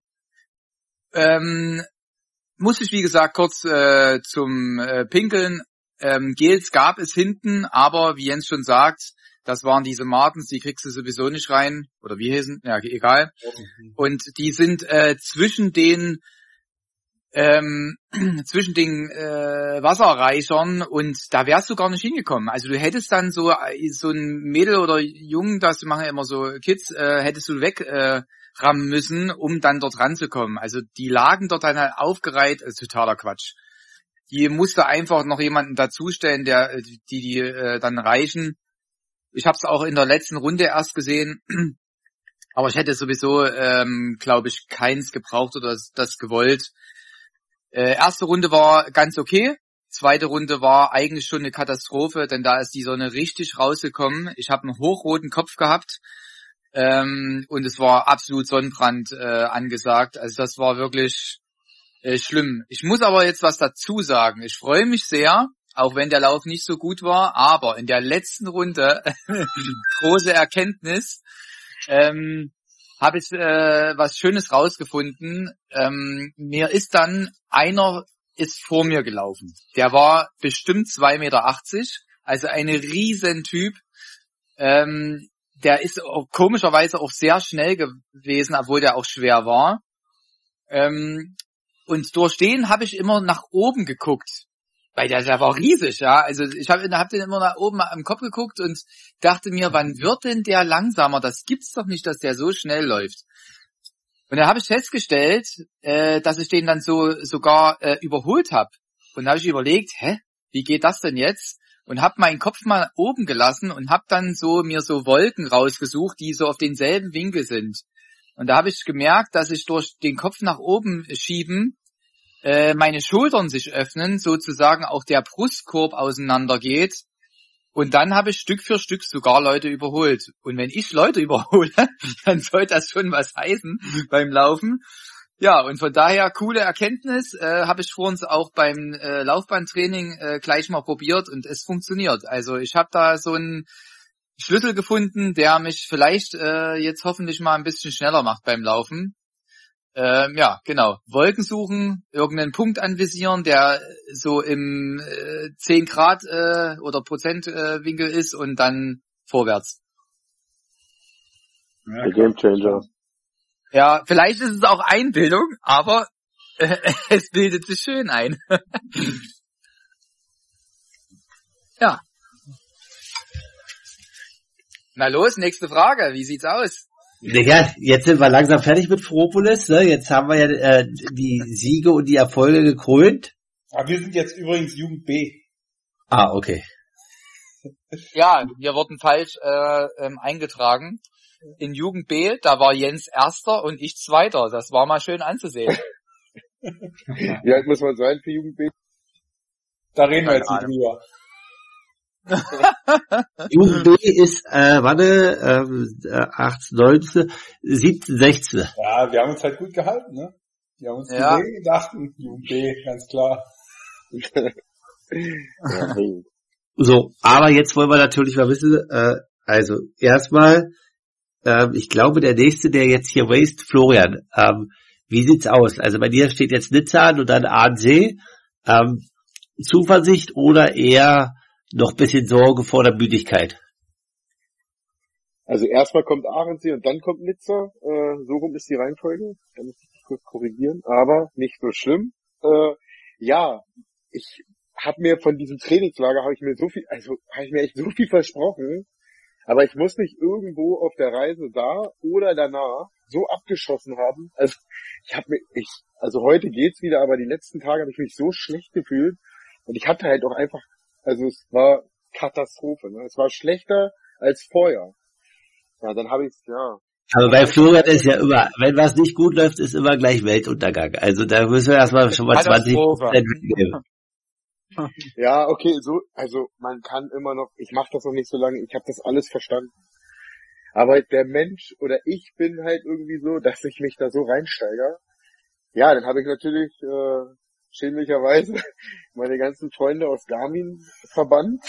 ähm, muss ich, wie gesagt, kurz äh, zum äh, Pinkeln. Ähm, Gels gab es hinten, aber wie Jens schon sagt, das waren diese Martens, die kriegst du sowieso nicht rein. Oder wie heißen? Ja, egal. Und die sind äh, zwischen den ähm, zwischen den äh, Wasserreichern und da wärst du gar nicht hingekommen. Also du hättest dann so so ein Mädel oder Jungen, das machen ja immer so Kids, äh, hättest du weg äh, rammen müssen, um dann dort ranzukommen. Also die lagen dort dann halt aufgereiht, äh, totaler Quatsch. Die musste einfach noch jemanden dazustellen, der die die äh, dann reichen. Ich habe es auch in der letzten Runde erst gesehen, aber ich hätte sowieso, ähm, glaube ich, keins gebraucht oder das, das gewollt. Äh, erste Runde war ganz okay, zweite Runde war eigentlich schon eine Katastrophe, denn da ist die Sonne richtig rausgekommen. Ich habe einen hochroten Kopf gehabt ähm, und es war absolut Sonnenbrand äh, angesagt. Also das war wirklich äh, schlimm. Ich muss aber jetzt was dazu sagen. Ich freue mich sehr, auch wenn der Lauf nicht so gut war, aber in der letzten Runde, große Erkenntnis, ähm, habe ich äh, was Schönes rausgefunden. Ähm, mir ist dann einer ist vor mir gelaufen. Der war bestimmt zwei Meter achtzig, also ein Riesentyp. Ähm, der ist auch komischerweise auch sehr schnell gewesen, obwohl der auch schwer war. Ähm, und durch den habe ich immer nach oben geguckt. Weil der, der war riesig, ja. Also ich habe hab den immer nach oben am Kopf geguckt und dachte mir, wann wird denn der langsamer? Das gibt's doch nicht, dass der so schnell läuft. Und da habe ich festgestellt, äh, dass ich den dann so sogar äh, überholt habe. Und da habe ich überlegt, hä, wie geht das denn jetzt? Und habe meinen Kopf mal oben gelassen und habe dann so mir so Wolken rausgesucht, die so auf denselben Winkel sind. Und da habe ich gemerkt, dass ich durch den Kopf nach oben schieben meine Schultern sich öffnen, sozusagen auch der Brustkorb auseinandergeht und dann habe ich Stück für Stück sogar Leute überholt. Und wenn ich Leute überhole, dann soll das schon was heißen beim Laufen. Ja, und von daher coole Erkenntnis, äh, habe ich vor uns auch beim äh, Laufbahntraining äh, gleich mal probiert und es funktioniert. Also ich habe da so einen Schlüssel gefunden, der mich vielleicht äh, jetzt hoffentlich mal ein bisschen schneller macht beim Laufen. Ähm, ja, genau. Wolken suchen, irgendeinen Punkt anvisieren, der so im äh, zehn Grad äh, oder Prozent äh, Winkel ist und dann vorwärts. Ja, der Game Changer. Ja, vielleicht ist es auch Einbildung, aber äh, es bildet sich schön ein. Ja. Na los, nächste Frage. Wie sieht's aus? Ja, jetzt sind wir langsam fertig mit Fropolis, ne? Jetzt haben wir ja äh, die Siege und die Erfolge gekrönt. Aber wir sind jetzt übrigens Jugend B. Ah, okay. Ja, wir wurden falsch äh, ähm, eingetragen. In Jugend B, da war Jens Erster und ich Zweiter. Das war mal schön anzusehen. Wie alt muss man sein für Jugend B? Da reden wir jetzt nicht drüber. Jugend B ist, äh, warte, äh, achtzehn, neunzehn, siebzehn, sechzehn. Ja, wir haben uns halt gut gehalten, ne? Die haben uns ja. gesehen, dachten, Jugend B, ganz klar. Ja, so, aber jetzt wollen wir natürlich mal wissen, äh, also erstmal, äh, ich glaube, der nächste, der jetzt hier raced, Florian, ähm, wie sieht's aus? Also bei dir steht jetzt Nizza an und dann A N See, ähm, Zuversicht oder eher noch ein bisschen Sorge vor der Müdigkeit? Also erstmal kommt Arendsee und dann kommt Nizza. Äh, so rum ist die Reihenfolge. Da muss ich dich kurz korrigieren. Aber nicht so schlimm. Äh, ja, ich habe mir von diesem Trainingslager, habe ich mir so viel, also habe ich mir echt so viel versprochen. Aber ich muss mich irgendwo auf der Reise da oder danach so abgeschossen haben. Also ich habe mir, ich, also heute geht's wieder, aber die letzten Tage habe ich mich so schlecht gefühlt. Und ich hatte halt auch einfach, also es war Katastrophe. Ne? Es war schlechter als vorher. Ja, dann habe ich ja. Aber bei Florian ist ja immer, wenn was nicht gut läuft, ist immer gleich Weltuntergang. Also da müssen wir erstmal schon mal zwanzig Prozent mitnehmen. Ja, okay, so, also man kann immer noch, ich mache das noch nicht so lange, ich habe das alles verstanden. Aber der Mensch oder ich bin halt irgendwie so, dass ich mich da so reinsteige. Ja, dann habe ich natürlich äh, schämlicherweise meine ganzen Freunde aus Garmin verbannt.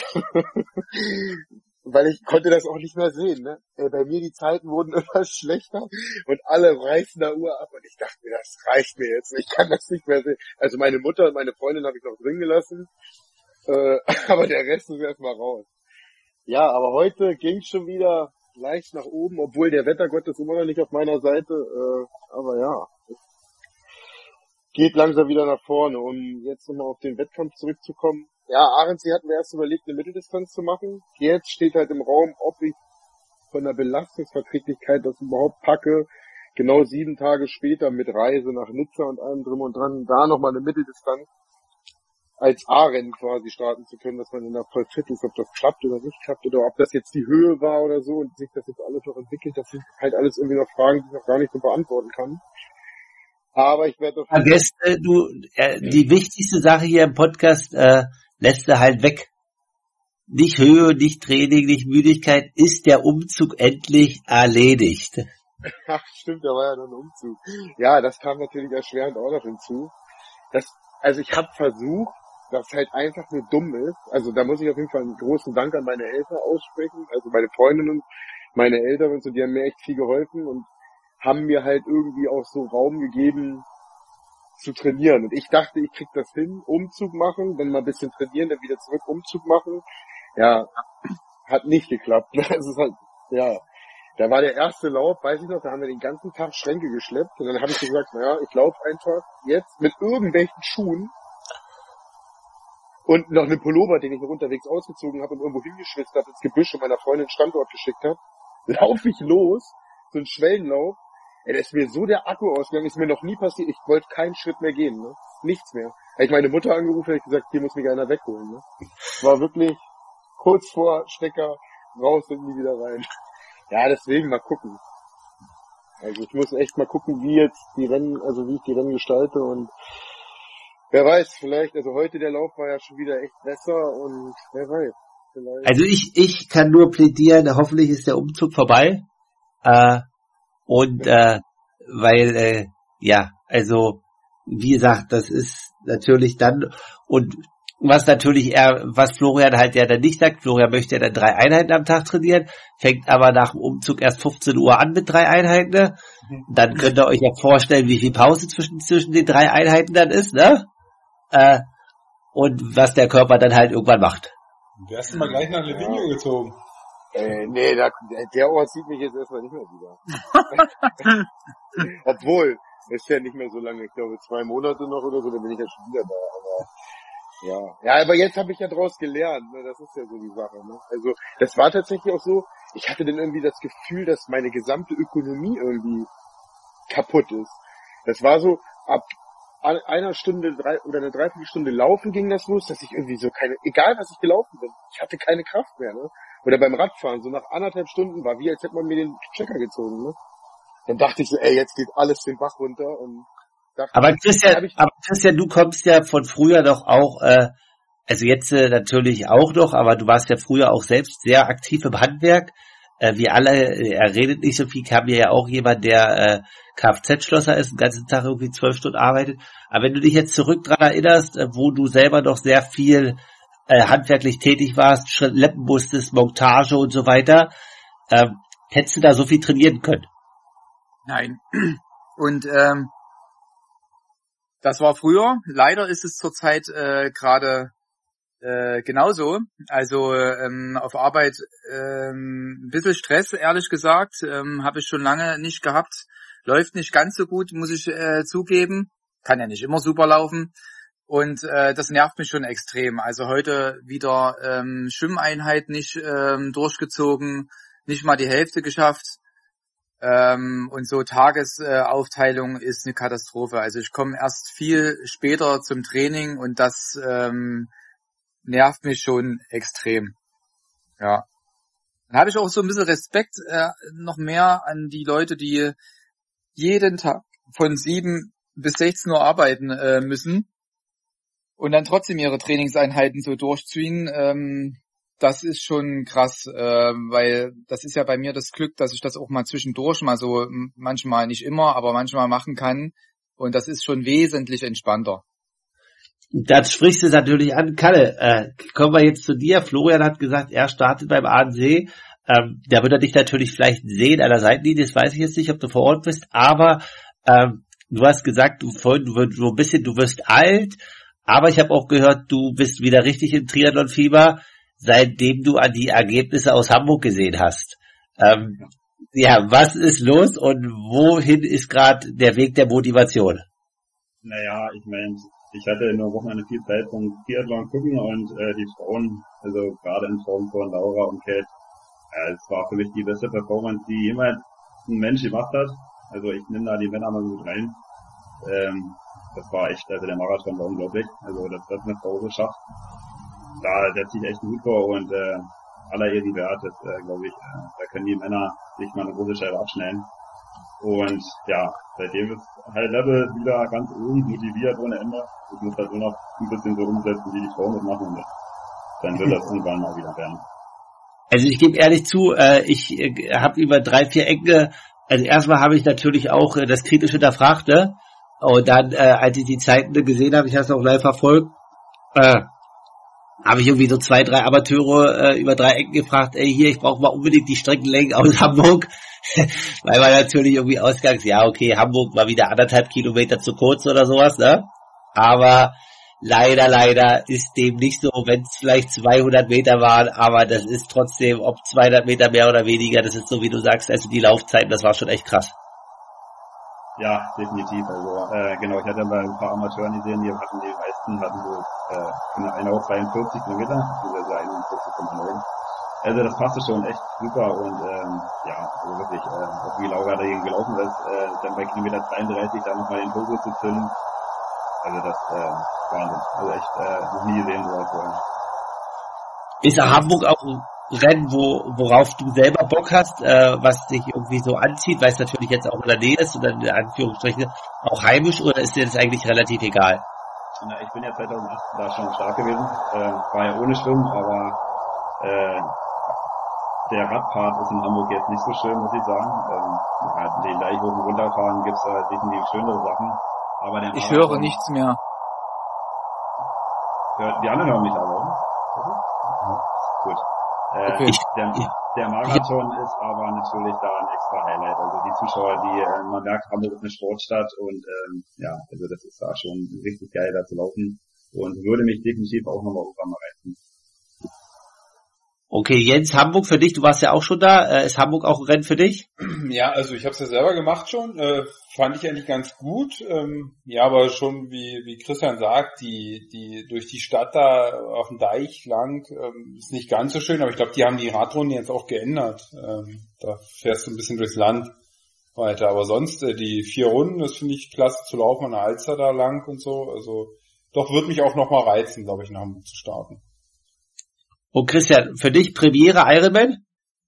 Weil ich konnte das auch nicht mehr sehen, ne? Bei mir die Zeiten wurden immer schlechter und alle reißen da Uhr ab und ich dachte mir, das reicht mir jetzt, ich kann das nicht mehr sehen. Also meine Mutter und meine Freundin habe ich noch drin gelassen, äh, aber der Rest ist erstmal raus. Ja, aber heute ging schon wieder leicht nach oben, obwohl der Wettergott ist immer noch nicht auf meiner Seite, äh, aber ja, es geht langsam wieder nach vorne. Um jetzt nochmal auf den Wettkampf zurückzukommen. Ja, Arendsee hatten wir erst überlegt, eine Mitteldistanz zu machen. Jetzt steht halt im Raum, ob ich von der Belastungsverträglichkeit das überhaupt packe, genau sieben Tage später mit Reise nach Nizza und allem drum und dran, da nochmal eine Mitteldistanz als A-Rennen quasi starten zu können, dass man dann da voll fit ist, ob das klappt oder nicht klappt, oder ob das jetzt die Höhe war oder so und sich das jetzt alles noch entwickelt. Das sind halt alles irgendwie noch Fragen, die ich noch gar nicht so beantworten kann. Aber ich werde... Vergesst, äh, du, äh, die wichtigste Sache hier im Podcast, äh, lässt du halt weg. Nicht Höhe, nicht Training, nicht Müdigkeit, ist der Umzug endlich erledigt. Ach, stimmt, da war ja noch ein Umzug. Ja, das kam natürlich erschwerend auch noch hinzu. Das, also ich habe versucht, das halt einfach nur dumm ist. Also da muss ich auf jeden Fall einen großen Dank an meine Eltern aussprechen, also meine Freundin und meine Eltern und so, die haben mir echt viel geholfen und haben mir halt irgendwie auch so Raum gegeben, zu trainieren. Und ich dachte, ich krieg das hin, Umzug machen, dann mal ein bisschen trainieren, dann wieder zurück Umzug machen. Ja, hat nicht geklappt. Das ist halt, ja, da war der erste Lauf, weiß ich noch, da haben wir den ganzen Tag Schränke geschleppt und dann habe ich gesagt, naja, ich laufe einfach jetzt mit irgendwelchen Schuhen und noch einem Pullover, den ich noch unterwegs ausgezogen habe und irgendwo hingeschwitzt habe ins Gebüsch und meiner Freundin Standort geschickt habe, laufe ich los, so ein Schwellenlauf. Ey, da ist mir so der Akku ausgegangen, ist mir noch nie passiert, ich wollte keinen Schritt mehr gehen, ne? Nichts mehr. Habe ich meine Mutter angerufen, habe ich gesagt, hier muss mich einer wegholen, ne? War wirklich kurz vor Stecker, raus und nie wieder rein. Ja, deswegen mal gucken. Also ich muss echt mal gucken, wie jetzt die Rennen, also wie ich die Rennen gestalte und wer weiß, vielleicht, also heute der Lauf war ja schon wieder echt besser und wer weiß. Vielleicht. Also ich, ich kann nur plädieren, hoffentlich ist der Umzug vorbei. Äh, Und äh, weil, äh, ja, also wie gesagt, das ist natürlich dann, und was natürlich er, was Florian halt ja dann nicht sagt, Florian möchte ja dann drei Einheiten am Tag trainieren, fängt aber nach dem Umzug erst fünfzehn Uhr an mit drei Einheiten, ne? Dann könnt ihr euch ja vorstellen, wie viel Pause zwischen, zwischen den drei Einheiten dann ist, ne? Äh, und was der Körper dann halt irgendwann macht. Du hast mal gleich nach Livigno gezogen. Äh, nee, da, der Ort sieht mich jetzt erstmal nicht mehr wieder. Obwohl, ist ja nicht mehr so lange, ich glaube zwei Monate noch oder so, dann bin ich ja schon wieder da, aber ja. Ja, aber jetzt habe ich ja draus gelernt, ne? Das ist ja so die Sache, ne? Also, das war tatsächlich auch so, ich hatte dann irgendwie das Gefühl, dass meine gesamte Ökonomie irgendwie kaputt ist. Das war so, ab einer Stunde drei, oder eine Dreiviertelstunde laufen ging das los, dass ich irgendwie so keine, egal was ich gelaufen bin, ich hatte keine Kraft mehr, ne? Oder beim Radfahren, so nach anderthalb Stunden war wie, als hätte man mir den Checker gezogen, ne? Dann dachte ich so, ey, jetzt geht alles den Bach runter und dachte, aber Christian, aber Christian, du kommst ja von früher doch auch, äh, also jetzt äh, natürlich auch noch, aber du warst ja früher auch selbst sehr aktiv im Handwerk. Äh, wir alle, äh, er redet nicht so viel, kam ja auch jemand, der äh, Kfz-Schlosser ist, den ganzen Tag irgendwie zwölf Stunden arbeitet. Aber wenn du dich jetzt zurück dran erinnerst, äh, wo du selber noch sehr viel äh, handwerklich tätig warst, schleppen musstest, Montage und so weiter, äh, hättest du da so viel trainieren können? Nein. Und ähm, das war früher. Leider ist es zurzeit äh, gerade äh, genauso. Also ähm, auf Arbeit ähm, ein bisschen Stress, ehrlich gesagt, ähm, habe ich schon lange nicht gehabt. Läuft nicht ganz so gut, muss ich äh, zugeben. Kann ja nicht immer super laufen. Und äh, das nervt mich schon extrem. Also heute wieder ähm, Schwimmeinheit nicht ähm, durchgezogen, nicht mal die Hälfte geschafft. Ähm, und so Tagesaufteilung äh, ist eine Katastrophe. Also ich komme erst viel später zum Training und das ähm, nervt mich schon extrem. Ja. Dann habe ich auch so ein bisschen Respekt äh, noch mehr an die Leute, die jeden Tag von sieben bis sechzehn Uhr arbeiten äh, müssen und dann trotzdem ihre Trainingseinheiten so durchziehen. Ähm, das ist schon krass, äh, weil das ist ja bei mir das Glück, dass ich das auch mal zwischendurch mal so, manchmal nicht immer, aber manchmal machen kann. Und das ist schon wesentlich entspannter. Das sprichst du natürlich an. Kalle, äh, kommen wir jetzt zu dir. Florian hat gesagt, er startet beim A N See. Ähm, da wird er dich natürlich vielleicht sehen an der Seitenlinie. Das weiß ich jetzt nicht, ob du vor Ort bist. Aber ähm, du hast gesagt, du vorhin, du wirst so ein bisschen, du wirst alt. Aber ich habe auch gehört, du bist wieder richtig im Triathlon-Fieber, seitdem du an die Ergebnisse aus Hamburg gesehen hast. Ähm, ja, was ist los und wohin ist gerade der Weg der Motivation? Naja, ich meine, ich hatte in der Wochenende viel Zeit vom Triathlon gucken und äh, die Frauen, also gerade in Form von Laura und Kate, äh, es war für mich die beste Performance, die jemals ein Mensch gemacht hat. Also ich nehme da die Männer mal gut rein. Ähm, das war echt, also der Marathon war unglaublich. Also dass das eine Frau geschafft, da setze ich echt gut vor und äh, aller Ehren wert, das äh, glaube ich, äh, da können die Männer sich mal eine große Scheibe abschneiden. Und ja, seitdem ist High Level wieder ganz oben, motiviert ohne Ende. Ich muss halt nur noch ein bisschen so umsetzen, wie die Frauen das machen und dann wird das irgendwann mal wieder werden. Also ich gebe ehrlich zu, äh, ich äh, habe über drei, vier Ecken, also erstmal habe ich natürlich auch äh, das Kritische hinterfragt, ne? Und dann, äh, als ich die Zeiten gesehen habe, ich habe es auch live verfolgt, äh, habe ich irgendwie so zwei, drei Amateure äh, über drei Ecken gefragt, ey, hier, ich brauche mal unbedingt die Streckenlängen aus Hamburg, weil man natürlich irgendwie ausgangs, ja, okay, Hamburg war wieder anderthalb Kilometer zu kurz oder sowas, ne? Aber leider, leider ist dem nicht so, wenn es vielleicht zweihundert Meter waren, aber das ist trotzdem, ob zweihundert Meter mehr oder weniger, das ist so, wie du sagst, also die Laufzeiten, das war schon echt krass. Ja, definitiv. Also äh, genau, ich hatte bei ein paar Amateuren gesehen, die hatten die meisten hatten so äh, eine auf zweiundvierzig Kilometer, also einundvierzig Komma neun. Also das passte schon echt super und ähm, ja, also wirklich, äh, auch wie Laura dagegen gelaufen ist, äh, dann bei Kilometer zweiunddreißig dann nochmal den Turbo zu zünden. Also das äh, Wahnsinn. Also echt äh, noch nie gesehen so vorher. Ist Hamburg auch ein Rennen, wo, worauf du selber Bock hast, äh, was dich irgendwie so anzieht, weil es natürlich jetzt auch in der Nähe ist und dann in Anführungsstrichen auch heimisch, oder ist dir das eigentlich relativ egal? Na, ich bin ja zweitausendacht da schon stark gewesen, äh, war ja ohne Schwimmen, aber äh, der Radpart ist in Hamburg jetzt nicht so schön, muss ich sagen. Ähm, ja, den gleich hoch und runterfahren gibt's da definitiv schönere Sachen. Aber der ich höre nichts mehr. Die anderen hören mich aber, oder? Gut. Äh, okay. der, der Marathon ist aber natürlich da ein extra Highlight. Also die Zuschauer, die, äh, man merkt, Hamburg ist eine Sportstadt und ähm, ja, also das ist da schon richtig geil, da zu laufen und würde mich definitiv auch nochmal irgendwann mal reizen. Okay, Jens, Hamburg für dich, du warst ja auch schon da. Äh, ist Hamburg auch ein Rennen für dich? Ja, also ich habe es ja selber gemacht schon, äh, fand ich eigentlich ganz gut. Ähm, ja, aber schon wie wie Christian sagt, die die durch die Stadt da auf dem Deich lang ähm, ist nicht ganz so schön, aber ich glaube, die haben die Radrunden jetzt auch geändert. Ähm, da fährst du ein bisschen durchs Land weiter, aber sonst äh, die vier Runden, das finde ich klasse zu laufen an der Alster da lang und so. Also doch wird mich auch nochmal reizen, glaube ich, in Hamburg zu starten. Und Christian, für dich Premiere Ironman?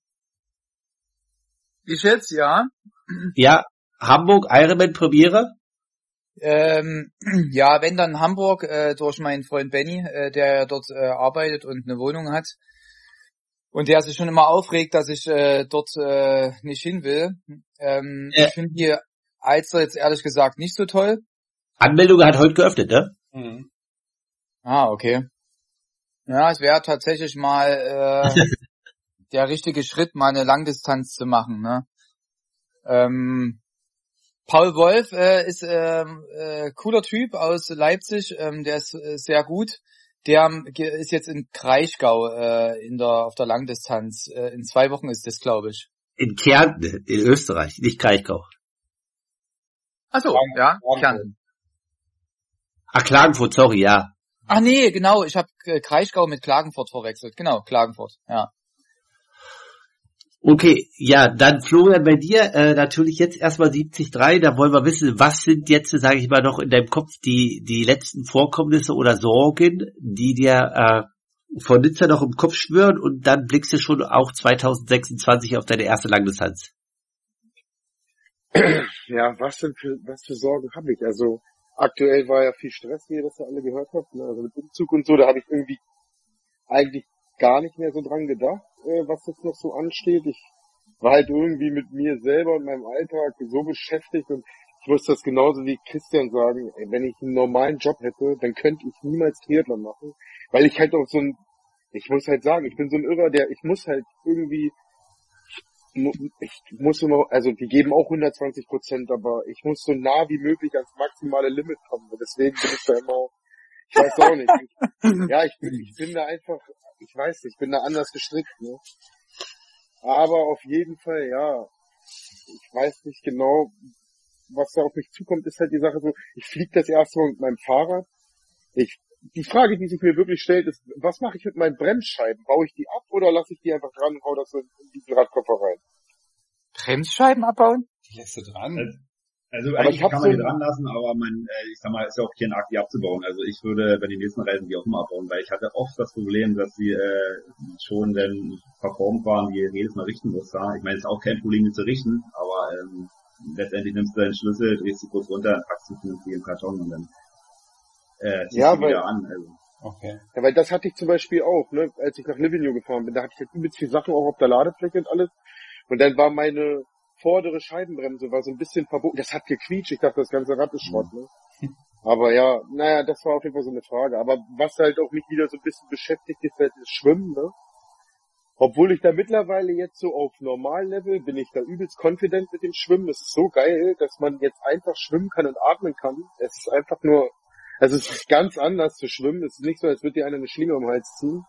Ich schätze, ja. Ja, Hamburg Ironman Premiere? Ähm, ja, wenn dann Hamburg äh, durch meinen Freund Benny, äh, der dort äh, arbeitet und eine Wohnung hat und der sich schon immer aufregt, dass ich äh, dort äh, nicht hin will. Ähm, ja. Ich finde die Alster jetzt ehrlich gesagt nicht so toll. Anmeldung hat heute geöffnet, ne? Mhm. Ah, okay. Ja, es wäre tatsächlich mal äh, der richtige Schritt, mal eine Langdistanz zu machen. Ne? Ähm, Paul Wolf äh, ist äh, äh, cooler Typ aus Leipzig, ähm, der ist äh, sehr gut. Der äh, ist jetzt in Kraichgau äh, in der auf der Langdistanz. Äh, in zwei Wochen ist das, glaube ich. In Kärnten, in Österreich, nicht Kraichgau. Ach so, ja, Kärnten. Ach, Klagenfurt, sorry, ja. Ach nee, genau, ich habe Kraichgau mit Klagenfurt verwechselt. Genau, Klagenfurt, ja. Okay, ja, dann Florian, bei dir äh, natürlich jetzt erstmal siebzig Komma drei, da wollen wir wissen, was sind jetzt, sage ich mal, noch in deinem Kopf die die letzten Vorkommnisse oder Sorgen, die dir äh, von Nizza noch im Kopf schwören und dann blickst du schon auch zwanzig sechsundzwanzig auf deine erste Langdistanz. Ja, was denn für, was für Sorgen habe ich? Also, aktuell war ja viel Stress, wie ihr das ja alle gehört habt, ne? Also mit Umzug und so, da habe ich irgendwie eigentlich gar nicht mehr so dran gedacht, äh, was jetzt noch so ansteht. Ich war halt irgendwie mit mir selber und meinem Alltag so beschäftigt und ich muss das genauso wie Christian sagen, ey, wenn ich einen normalen Job hätte, dann könnte ich niemals Triathlon machen, weil ich halt auch so ein, ich muss halt sagen, ich bin so ein Irrer, der, ich muss halt irgendwie, ich muss immer, also die geben auch hundertzwanzig Prozent, aber ich muss so nah wie möglich ans maximale Limit kommen. Und deswegen bin ich da immer, ich weiß auch nicht. Ich, ja, ich bin, ich bin da einfach, ich weiß nicht, ich bin da anders gestrickt, ne? Aber auf jeden Fall, ja, ich weiß nicht genau, was da auf mich zukommt, ist halt die Sache so, ich fliege das erste Mal mit meinem Fahrrad. Ich, die Frage, die sich mir wirklich stellt, ist, was mache ich mit meinen Bremsscheiben? Baue ich die ab oder lasse ich die einfach dran und hau das so in diesen Radkoffer rein? Bremsscheiben abbauen? Die lässt du dran. Also Aber eigentlich ich hab kann man so die dran lassen, aber man, äh, ich sag mal, ist ja auch kein Akt, die abzubauen. Also ich würde bei den nächsten Reisen die auch mal abbauen, weil ich hatte oft das Problem, dass sie äh, schon dann verformt waren, die jedes Mal richten muss. Ja? Ich meine, es ist auch kein Problem, die zu richten, aber ähm, letztendlich nimmst du deinen Schlüssel, drehst sie kurz runter, packst sie vernünftig im Karton und dann äh, ziehst Ja, du weil, wieder an. Also. Okay. ja, weil das hatte ich zum Beispiel auch, ne, als ich nach Livigno gefahren bin, da hatte ich halt übelst viele Sachen auch auf der Ladefläche und alles. Und dann war meine vordere Scheibenbremse war so ein bisschen verbogen. Das hat gequietscht, ich dachte, das ganze Rad ist Schrott, ne. Aber ja, naja, das war auf jeden Fall so eine Frage. Aber was halt auch mich wieder so ein bisschen beschäftigt, ist halt das Schwimmen, ne. Obwohl ich da mittlerweile jetzt so auf Normallevel bin, ich da übelst confident mit dem Schwimmen. Es ist so geil, dass man jetzt einfach schwimmen kann und atmen kann. Es ist einfach nur, also es ist ganz anders zu schwimmen. Es ist nicht so, als würde dir einer eine Schlinge um den Hals ziehen.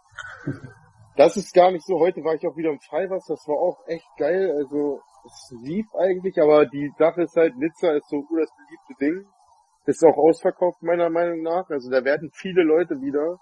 Das ist gar nicht so. Heute war ich auch wieder im Freiwasser. Das war auch echt geil. Also es lief eigentlich, aber die Sache ist halt, Nizza ist so das beliebte Ding. Ist auch ausverkauft meiner Meinung nach. Also da werden viele Leute wieder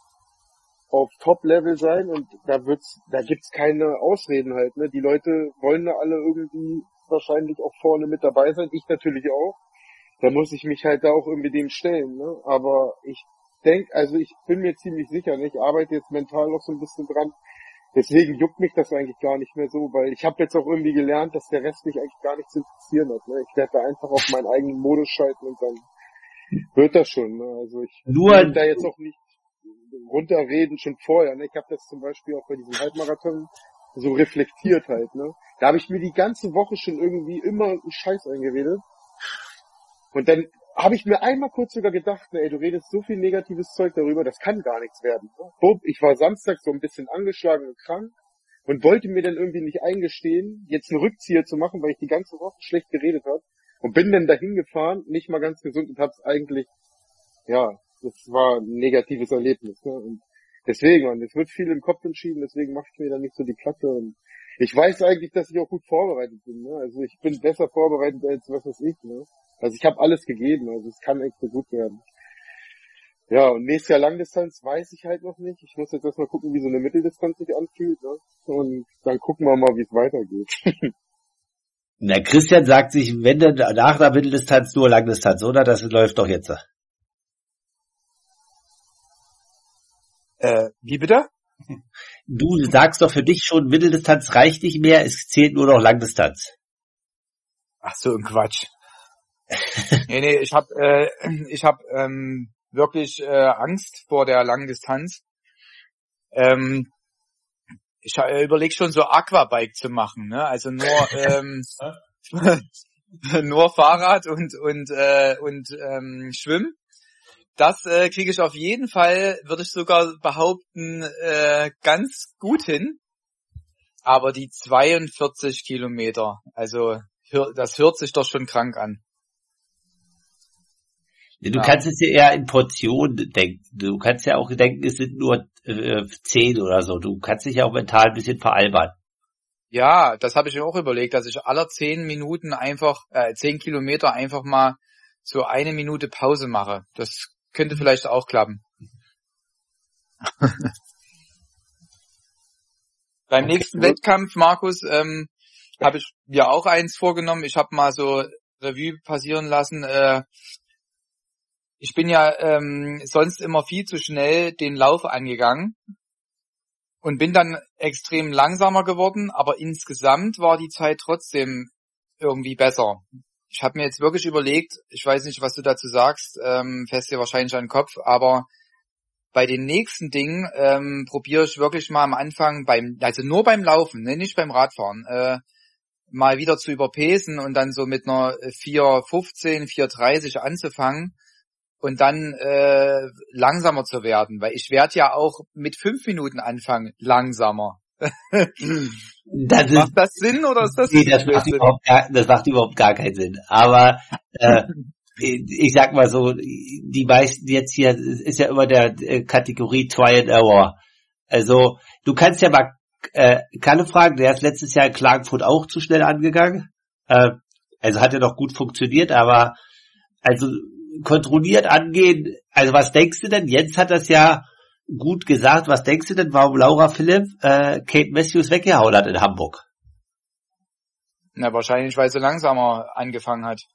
auf Top-Level sein und da wird's, da gibt's keine Ausreden halt, ne. Die Leute wollen da alle irgendwie wahrscheinlich auch vorne mit dabei sein. Ich natürlich auch. Da muss ich mich halt da auch irgendwie dem stellen, ne. Aber ich denke, also ich bin mir ziemlich sicher, ne? Ich arbeite jetzt mental noch so ein bisschen dran. Deswegen juckt mich das eigentlich gar nicht mehr so, weil ich habe jetzt auch irgendwie gelernt, dass der Rest mich eigentlich gar nicht zu interessieren hat, ne. Ich werde da einfach auf meinen eigenen Modus schalten und dann wird das schon, ne. Also ich Nur will da jetzt auch nicht runterreden schon vorher, ne. Ich habe das zum Beispiel auch bei diesem Halbmarathon so reflektiert halt, ne. Da habe ich mir die ganze Woche schon irgendwie immer einen Scheiß eingeredet. Und dann habe ich mir einmal kurz sogar gedacht, ne, ey, du redest so viel negatives Zeug darüber, das kann gar nichts werden. Ne? Bob, ich war Samstag so ein bisschen angeschlagen und krank und wollte mir dann irgendwie nicht eingestehen, jetzt einen Rückzieher zu machen, weil ich die ganze Woche schlecht geredet habe. Und bin dann dahin gefahren, nicht mal ganz gesund und hab's eigentlich, ja, das war ein negatives Erlebnis. Ne? Und deswegen, man, es wird viel im Kopf entschieden, deswegen mache ich mir da nicht so die Platte. Und ich weiß eigentlich, dass ich auch gut vorbereitet bin. Ne? Also ich bin besser vorbereitet als was weiß ich. Ne? Also ich habe alles gegeben, also es kann echt so gut werden. Ja, und nächstes Jahr Langdistanz weiß ich halt noch nicht. Ich muss jetzt erstmal gucken, wie so eine Mitteldistanz sich anfühlt. Ne? Und dann gucken wir mal, wie es weitergeht. Na, Christian sagt sich, wenn denn nach der Mitteldistanz nur Langdistanz, oder? Das läuft doch jetzt. Äh, wie bitte? Du sagst doch für dich schon, Mitteldistanz reicht nicht mehr, es zählt nur noch Langdistanz. Ach so, ein Quatsch. nee, nee, ich hab, äh, ich hab ähm, wirklich äh, Angst vor der langen Distanz. Ähm, ich äh, überlege schon so Aquabike zu machen, ne? Also nur ähm, nur Fahrrad und und äh, und ähm, Schwimmen. Das äh, kriege ich auf jeden Fall, würde ich sogar behaupten, äh, ganz gut hin. Aber die zweiundvierzig Kilometer, also das hört sich doch schon krank an. Du Ja. kannst es ja eher in Portionen denken. Du kannst ja auch denken, es sind nur äh, zehn oder so. Du kannst dich ja auch mental ein bisschen veralbern. Ja, das habe ich mir auch überlegt, dass ich aller zehn Minuten einfach, äh, zehn Kilometer einfach mal so eine Minute Pause mache. Das könnte vielleicht auch klappen. Beim Okay. nächsten Wettkampf, Markus, ähm, habe ich mir auch eins vorgenommen. Ich habe mal so Revue passieren lassen. Äh, ich bin ja ähm, sonst immer viel zu schnell den Lauf angegangen. und bin dann extrem langsamer geworden, aber insgesamt war die Zeit trotzdem irgendwie besser. Ich habe mir jetzt wirklich überlegt, ich weiß nicht, was du dazu sagst, ähm, fährst dir wahrscheinlich an den Kopf, aber bei den nächsten Dingen ähm, probiere ich wirklich mal am Anfang beim, also nur beim Laufen, ne, nicht beim Radfahren, äh, mal wieder zu überpacen und dann so mit einer vier fünfzehn, vier dreißig anzufangen und dann äh, langsamer zu werden, weil ich werde ja auch mit fünf Minuten anfangen, langsamer. Das Macht ist, das Sinn oder ist das nee, das macht Blödsinn? überhaupt gar, das macht überhaupt gar keinen Sinn. Aber äh, ich sag mal so, die meisten jetzt hier, es ist ja immer der äh, Kategorie Try and Error. Also du kannst ja mal äh, Kalle fragen, der ist letztes Jahr in Klagenfurt auch zu schnell angegangen. Äh, also hat ja noch gut funktioniert, aber also kontrolliert angehen, also was denkst du denn? Jens hat das ja gut gesagt, was denkst du denn, warum Laura Philipp äh, Kate Matthews weggehauen hat in Hamburg? Na, wahrscheinlich, weil sie langsamer angefangen hat.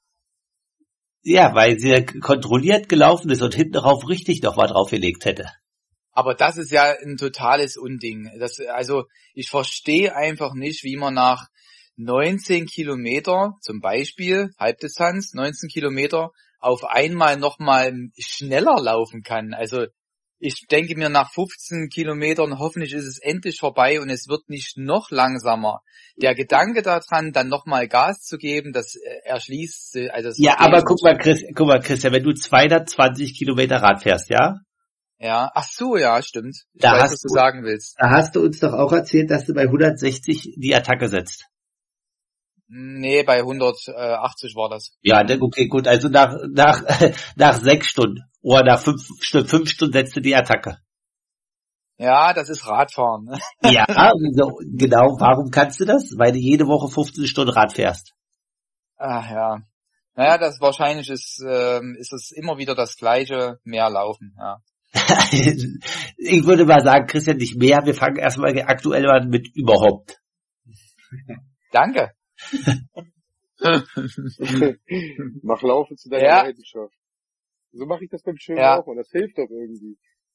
Ja, weil sie kontrolliert gelaufen ist und hinten rauf richtig noch mal draufgelegt hätte. Aber das ist ja ein totales Unding. Das, also ich verstehe einfach nicht, wie man nach neunzehn Kilometer, zum Beispiel Halbdistanz, neunzehn Kilometer, auf einmal nochmal schneller laufen kann. Also ich denke mir, nach fünfzehn Kilometern hoffentlich ist es endlich vorbei und es wird nicht noch langsamer. Der Gedanke daran, dann nochmal Gas zu geben, das erschließt, also das ja, aber guck mal, Chris, guck mal, Christian, wenn du zweihundertzwanzig Kilometer Rad fährst, ja? Ja, ach so, ja, stimmt. Ich Da weiß, hast was du du- sagen willst. Da hast du uns doch auch erzählt, dass du bei hundertsechzig die Attacke setzt. Nee, bei hundertachtzig war das. Ja, dann- okay, gut, also nach, nach, nach sechs Stunden oder nach fünf Stunden, fünf Stunden setzt du die Attacke. Ja, das ist Radfahren. Ne? Ja, so, genau, warum kannst du das? Weil du jede Woche fünfzehn Stunden Rad fährst. Ach ja. Naja, das wahrscheinlich ist, ähm, ist es immer wieder das gleiche, mehr laufen, ja. Ich würde mal sagen, Christian, nicht mehr, wir fangen erstmal aktuell an mit überhaupt. Danke. Mach Laufen zu deiner Ja. Leidenschaft. So mache ich das beim Schwimmen Ja. auch und das hilft doch irgendwie.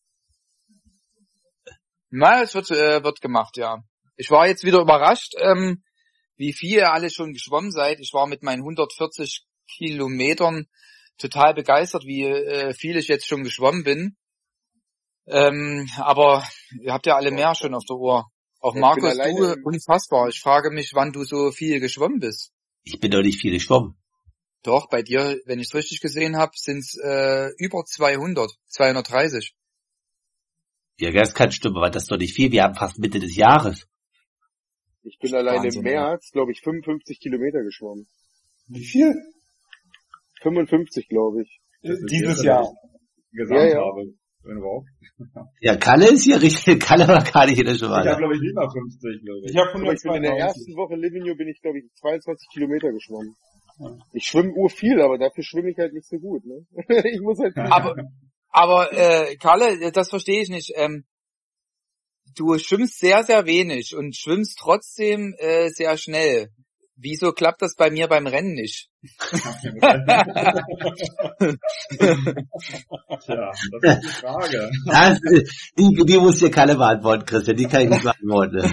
Na, es wird, äh, wird gemacht, ja. Ich war jetzt wieder überrascht, ähm, wie viel ihr alle schon geschwommen seid. Ich war mit meinen hundertvierzig Kilometern total begeistert, wie äh, viel ich jetzt schon geschwommen bin. Ähm, aber ihr habt ja alle mehr schon auf der Uhr. Auch Ja, ich Markus, bin alleine du, im- unfassbar. Ich frage mich, wann du so viel geschwommen bist. Ich bin doch nicht viel geschwommen. Doch, bei dir, wenn ich es richtig gesehen habe, sind es äh, über zweihundert, zweihundertdreißig. Ja, das kann stimmen, aber das ist doch nicht viel. Wir haben fast Mitte des Jahres. Ich bin alleine Wahnsinn, im ja. März, glaube ich, fünfundfünfzig Kilometer geschwommen. Wie viel? fünfundfünfzig, glaube ich. Das ist Dieses jetzt, Jahr. was ich Gesamt Ja, ja. habe. Wenn überhaupt. Ja, Kalle ist hier richtig, Kalle war gar nicht in der Ich habe, Schwimmer. glaube ich, nicht mal fünfzig, glaube ich. Ich habe Aber ich bin in der hundertzweiundneunzig. ersten Woche Livigno bin ich, glaube ich, zweiundzwanzig Kilometer geschwommen. Ja. Ich schwimme urviel, aber dafür schwimme ich halt nicht so gut, ne? Ich muss halt Aber, aber äh, Kalle, das verstehe ich nicht. Ähm, du schwimmst sehr, sehr wenig und schwimmst trotzdem äh, sehr schnell. Wieso klappt das bei mir beim Rennen nicht? Tja, das ist die Frage. Das, äh, die, die muss dir Kalle beantworten, Christian. Die kann ich nicht beantworten.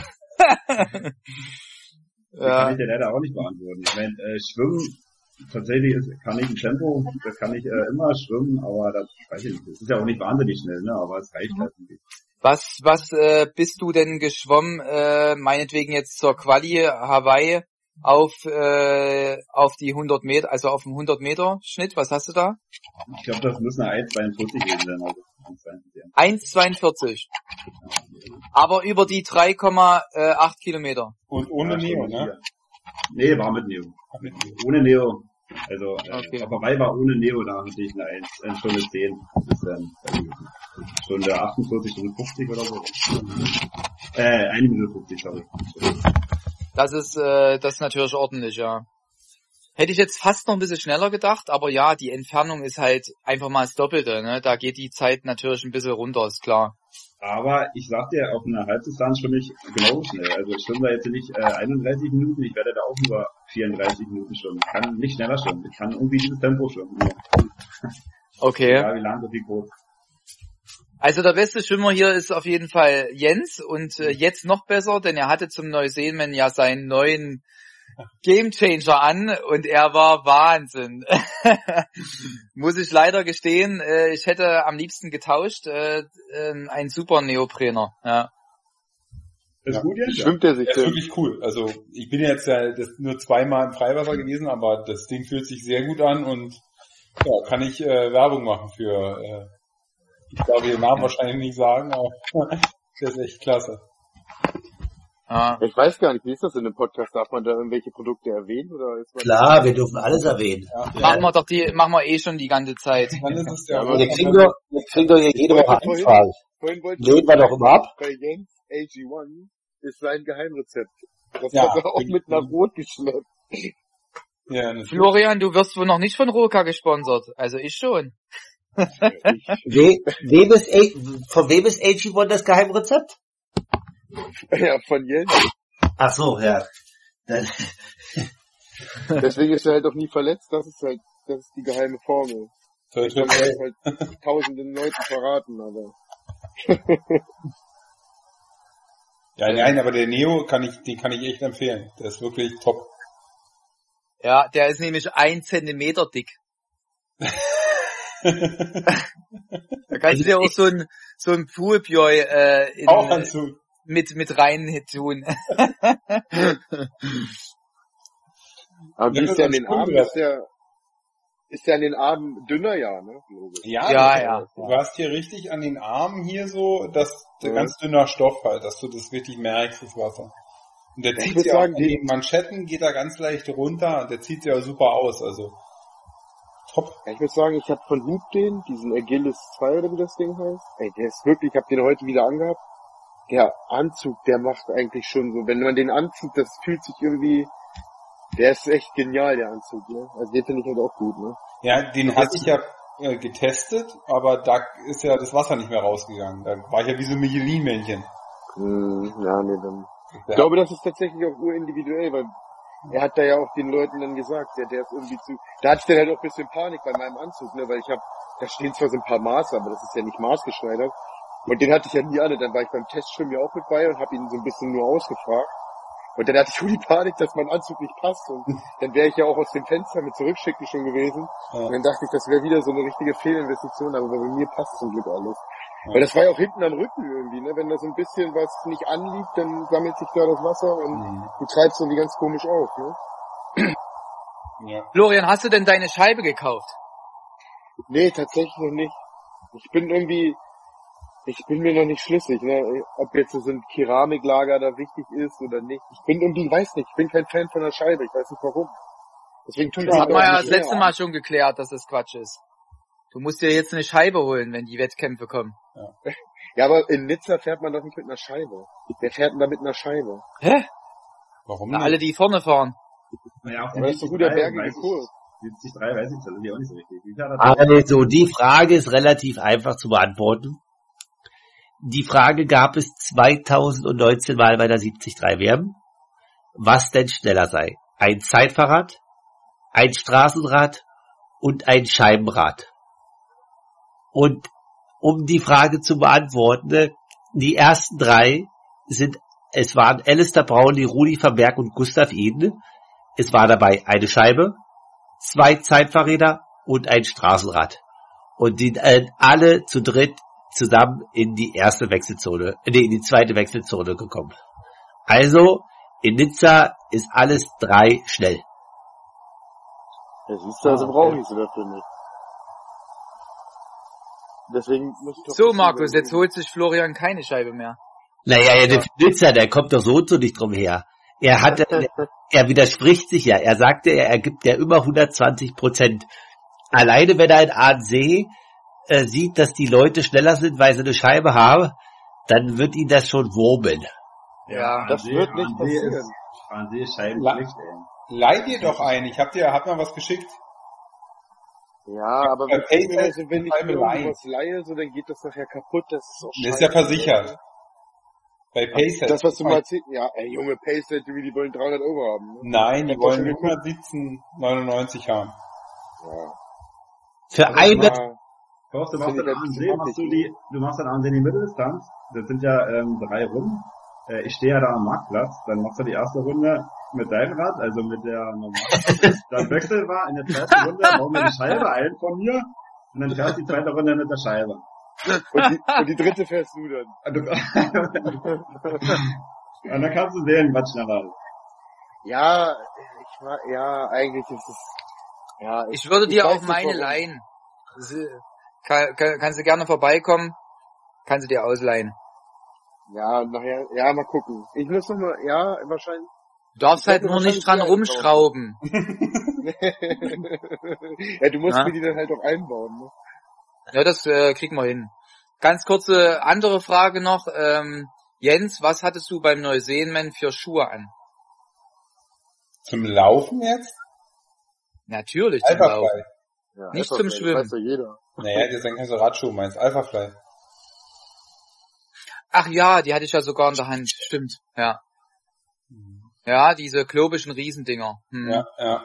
Die Ja. kann ich dir leider auch nicht beantworten. Ich meine, äh, Schwimmen, tatsächlich ist, kann ich ein Tempo, das kann ich äh, immer schwimmen, aber das weiß ich nicht. Das ist ja auch nicht wahnsinnig schnell, ne? Aber es reicht halt nicht. Was, was äh, bist du denn geschwommen, äh, meinetwegen jetzt zur Quali Hawaii auf äh, auf die hundert Meter, also auf dem hundert Meter Schnitt? Was hast du da? Ich glaube, das müssen eins zweiundvierzig gewesen sein. Also eins zweiundvierzig, ja. eins zweiundvierzig. Aber über die drei Komma acht Kilometer. Und ohne Ja, Neo, schon ne? wieder. Nee, war mit Neo. Ohne Neo. Also, äh, Okay. auf Hawaii war ohne Neo, da hatte ich eine eins, eine Stunde zehn. Das ist dann, äh, Stunde achtundvierzig, Stunde fünfzig oder so. Äh, eine Minute fünfzig, sorry. Das ist äh, das ist natürlich ordentlich, ja. Hätte ich jetzt fast noch ein bisschen schneller gedacht, aber ja, die Entfernung ist halt einfach mal das Doppelte, ne? Da geht die Zeit natürlich ein bisschen runter, ist klar. Aber ich sag dir, auf einer Halbdistanz schwimme ich genauso schnell. Also ich schwimme da jetzt nicht äh, einunddreißig Minuten, ich werde da auch über vierunddreißig Minuten schwimmen. Ich kann nicht schneller schwimmen. Ich kann irgendwie dieses Tempo schwimmen. Nur. Okay. Egal wie lang, so wie groß. Also der beste Schwimmer hier ist auf jeden Fall Jens und äh, jetzt noch besser, denn er hatte zum Neuseeland ja seinen neuen Gamechanger an und er war Wahnsinn. Muss ich leider gestehen, äh, ich hätte am liebsten getauscht, äh, äh, ein super Neoprener. Ja. Das ist Ja. gut jetzt? Ja. Schwimmt er sich Das ist denn? wirklich cool. Also ich bin jetzt ja das nur zweimal im Freiwasser gewesen, aber das Ding fühlt sich sehr gut an und ja, kann ich äh, Werbung machen für, äh, ich darf den Namen wahrscheinlich nicht sagen, aber der ist echt klasse. Ja. Ich weiß gar nicht, wie ist das in dem Podcast? Darf man da irgendwelche Produkte erwähnen oder ist man Klar, wir dürfen alles erwähnen. Ja. Machen wir doch die, machen wir eh schon die ganze Zeit. Dann ist es der Ja, Wir kriegen doch, wir kriegen doch hier jede Woche Vorhin- Anfragen. Vorhin wollte Lehnen wir doch immer ab. bei Jens A G eins ist sein Geheimrezept. Das Ja. hat er auch mit nach Rot geschleppt. ja, natürlich. Florian, du wirst wohl noch nicht von Roka gesponsert. Also ich schon. We, wem ist, A- von wem ist A G eins das Geheimrezept? Ja, von Jens. Ach so, ja. Dann, Deswegen ist er halt auch nie verletzt. Das ist halt, das ist die geheime Formel. Toi, Ich toi, kann toi. das halt tausenden Leuten verraten, aber. Ja, nein, aber der Neo kann ich, den kann ich echt empfehlen. Der ist wirklich top. Ja, der ist nämlich ein Zentimeter dick. Da kannst du dir auch so ein, so ein Poolboy, äh, in, Auch Anzug. mit, mit rein tun. Aber wie Ja, ist der an das den ist cool, Armen? das. Ist der, ist der an den Armen dünner, ja, ne? Logisch. Ja, Ja, du, ja. du hast hier richtig an den Armen hier so, das, der Ja. ganz dünner Stoff halt, dass du das wirklich merkst, das Wasser. Und der Ich zieht muss ja auch sagen, an die- den Manschetten, geht da ganz leicht runter, und der zieht ja super aus, also top. Ja, ich muss sagen, ich habe von Hub den, diesen Agilis zwei oder wie das Ding heißt. Ey, der ist wirklich, ich habe den heute wieder angehabt. Der Anzug, der macht eigentlich schon so, wenn man den anzieht, das fühlt sich irgendwie, der ist echt genial, der Anzug, ne? Also den finde ich halt auch gut, ne? Ja, den hatte ich ja äh, getestet, aber da ist ja das Wasser nicht mehr rausgegangen. Da war ich ja wie so ein Michelin-Männchen. Hm, ja, nee, dann. Ja. Ich glaube, das ist tatsächlich auch urindividuell, weil er hat da ja auch den Leuten dann gesagt, der, der ist irgendwie zu, da hatte ich dann halt auch ein bisschen Panik bei meinem Anzug, ne, weil ich habe, da stehen zwar so ein paar Maße, aber das ist ja nicht maßgeschneidert. Und den hatte ich ja nie an, und dann war ich beim Testschwimmen ja auch mit bei und habe ihn so ein bisschen nur ausgefragt. Und dann hatte ich schon die Panik, dass mein Anzug nicht passt, und dann wäre ich ja auch aus dem Fenster mit zurückschicken schon gewesen. Ja. Und dann dachte ich, das wäre wieder so eine richtige Fehlinvestition, aber bei mir passt zum Glück alles. Ja. Weil das war ja auch hinten am Rücken irgendwie, ne? Wenn da so ein bisschen was nicht anliegt, dann sammelt sich da das Wasser und Mhm. du treibst irgendwie ganz komisch auf, ne? Ja. Florian, hast du denn deine Scheibe gekauft? Nee, tatsächlich noch nicht. Ich bin irgendwie, ich bin mir noch nicht schlüssig, ne? Ob jetzt so ein Keramiklager da wichtig ist oder nicht. Ich bin irgendwie, weiß nicht, ich bin kein Fan von der Scheibe, ich weiß nicht warum. Deswegen tun Das hat mir man auch ja nicht das letzte schwer. Mal schon geklärt, dass das Quatsch ist. Du musst dir jetzt eine Scheibe holen, wenn die Wettkämpfe kommen. Ja, aber in Nizza fährt man doch nicht mit einer Scheibe. Wer fährt denn da mit einer Scheibe? Hä? Warum Na, nicht? alle, die vorne fahren. Naja, auf Aber das ist so guter bergige Kurs. siebzig drei weiß ich tatsächlich auch nicht so richtig. Wie viel hat er da? also, die Frage ist relativ einfach zu beantworten. Die Frage gab es zweitausendneunzehn Mal bei der siebzig drei W M, was denn schneller sei. Ein Zeitfahrrad, ein Straßenrad und ein Scheibenrad. Und um die Frage zu beantworten, ne, die ersten drei sind, es waren Alistair Brownlee, Rudi Verberg und Gustav Eden. Es war dabei eine Scheibe, zwei Zeitfahrräder und ein Straßenrad. Und die äh, alle zu dritt zusammen in die erste Wechselzone, nee, in die zweite Wechselzone gekommen. Also, in Nizza ist alles drei schnell. Ja, siehst du, also Ah, brauche okay. ich sie dafür nicht. Deswegen muss ich doch So, ein bisschen Markus, jetzt überlegen. holt sich Florian keine Scheibe mehr. Naja, ja, der Nizza, der kommt doch so und so nicht drum her. Er hat, er widerspricht sich ja. Er sagte, er, er gibt ja immer hundertzwanzig Prozent. Alleine wenn er in Ahrensee äh, sieht, dass die Leute schneller sind, weil sie eine Scheibe haben, dann wird ihn das schon wurmen. Ja, das Ansee- wird nicht Ansee passieren. ist- Ansee ist La- Scheibenpflicht, ey. Leih dir doch ein. Ich hab dir, hab mir was geschickt. Ja, aber Bei wenn ich mir PayPal so, wenn ich Scheibe mir leihen. irgendwas leihe, so, dann geht das nachher kaputt, das ist auch Das ist ja scheiße. versichert. Bei Payset. Das, was du mal erzählt, ja, ey, junge Payset, die wollen dreihundert Euro haben, ne? Nein, die Hab doch schon wollen geguckt. hundertsiebzehn neunundneunzig haben. Ja. Für Aber eine, mal- Horst, du machst dann A und C, machst du die, du machst dann A und C in die Mitteldistanz. Das sind ja ähm, drei Runden. Äh, ich stehe ja da am Marktplatz. Dann machst du die erste Runde mit deinem Rad, also mit der normalen. Dann wechseln wir in der zweiten Runde, bauen wir die Scheibe ein von mir. Und dann fährst du die zweite Runde mit der Scheibe. Und die, und die dritte fährst du dann. Und dann kannst du sehen, was schneller ist. Ja, ich war, ja, eigentlich ist es, ja. Ich würde dir weiß auch nicht, meine warum. leihen. Sie- Kann, kann, kannst du gerne vorbeikommen, kannst du dir ausleihen. Ja, nachher, ja, mal gucken. Ich muss noch mal, ja, wahrscheinlich. Du darfst Ich halt werd mir nur nicht dran wahrscheinlich die rumschrauben. Ja, du musst Ja. mir die dann halt auch einbauen, ne? Ja, das äh, kriegen wir hin. Ganz kurze andere Frage noch. Ähm, Jens, was hattest du beim Neuseenman für Schuhe an? Zum Laufen jetzt? Natürlich zum Laufen. Alphafly. Ja, Nicht einfach zum so, Schwimmen. Das weiß doch jeder. Naja, das sind keine so Radschuhe, meinst Alphafly. Ach ja, die hatte ich ja sogar in der Hand. Stimmt, ja. Ja, diese klobischen Riesendinger. Hm. Ja, ja.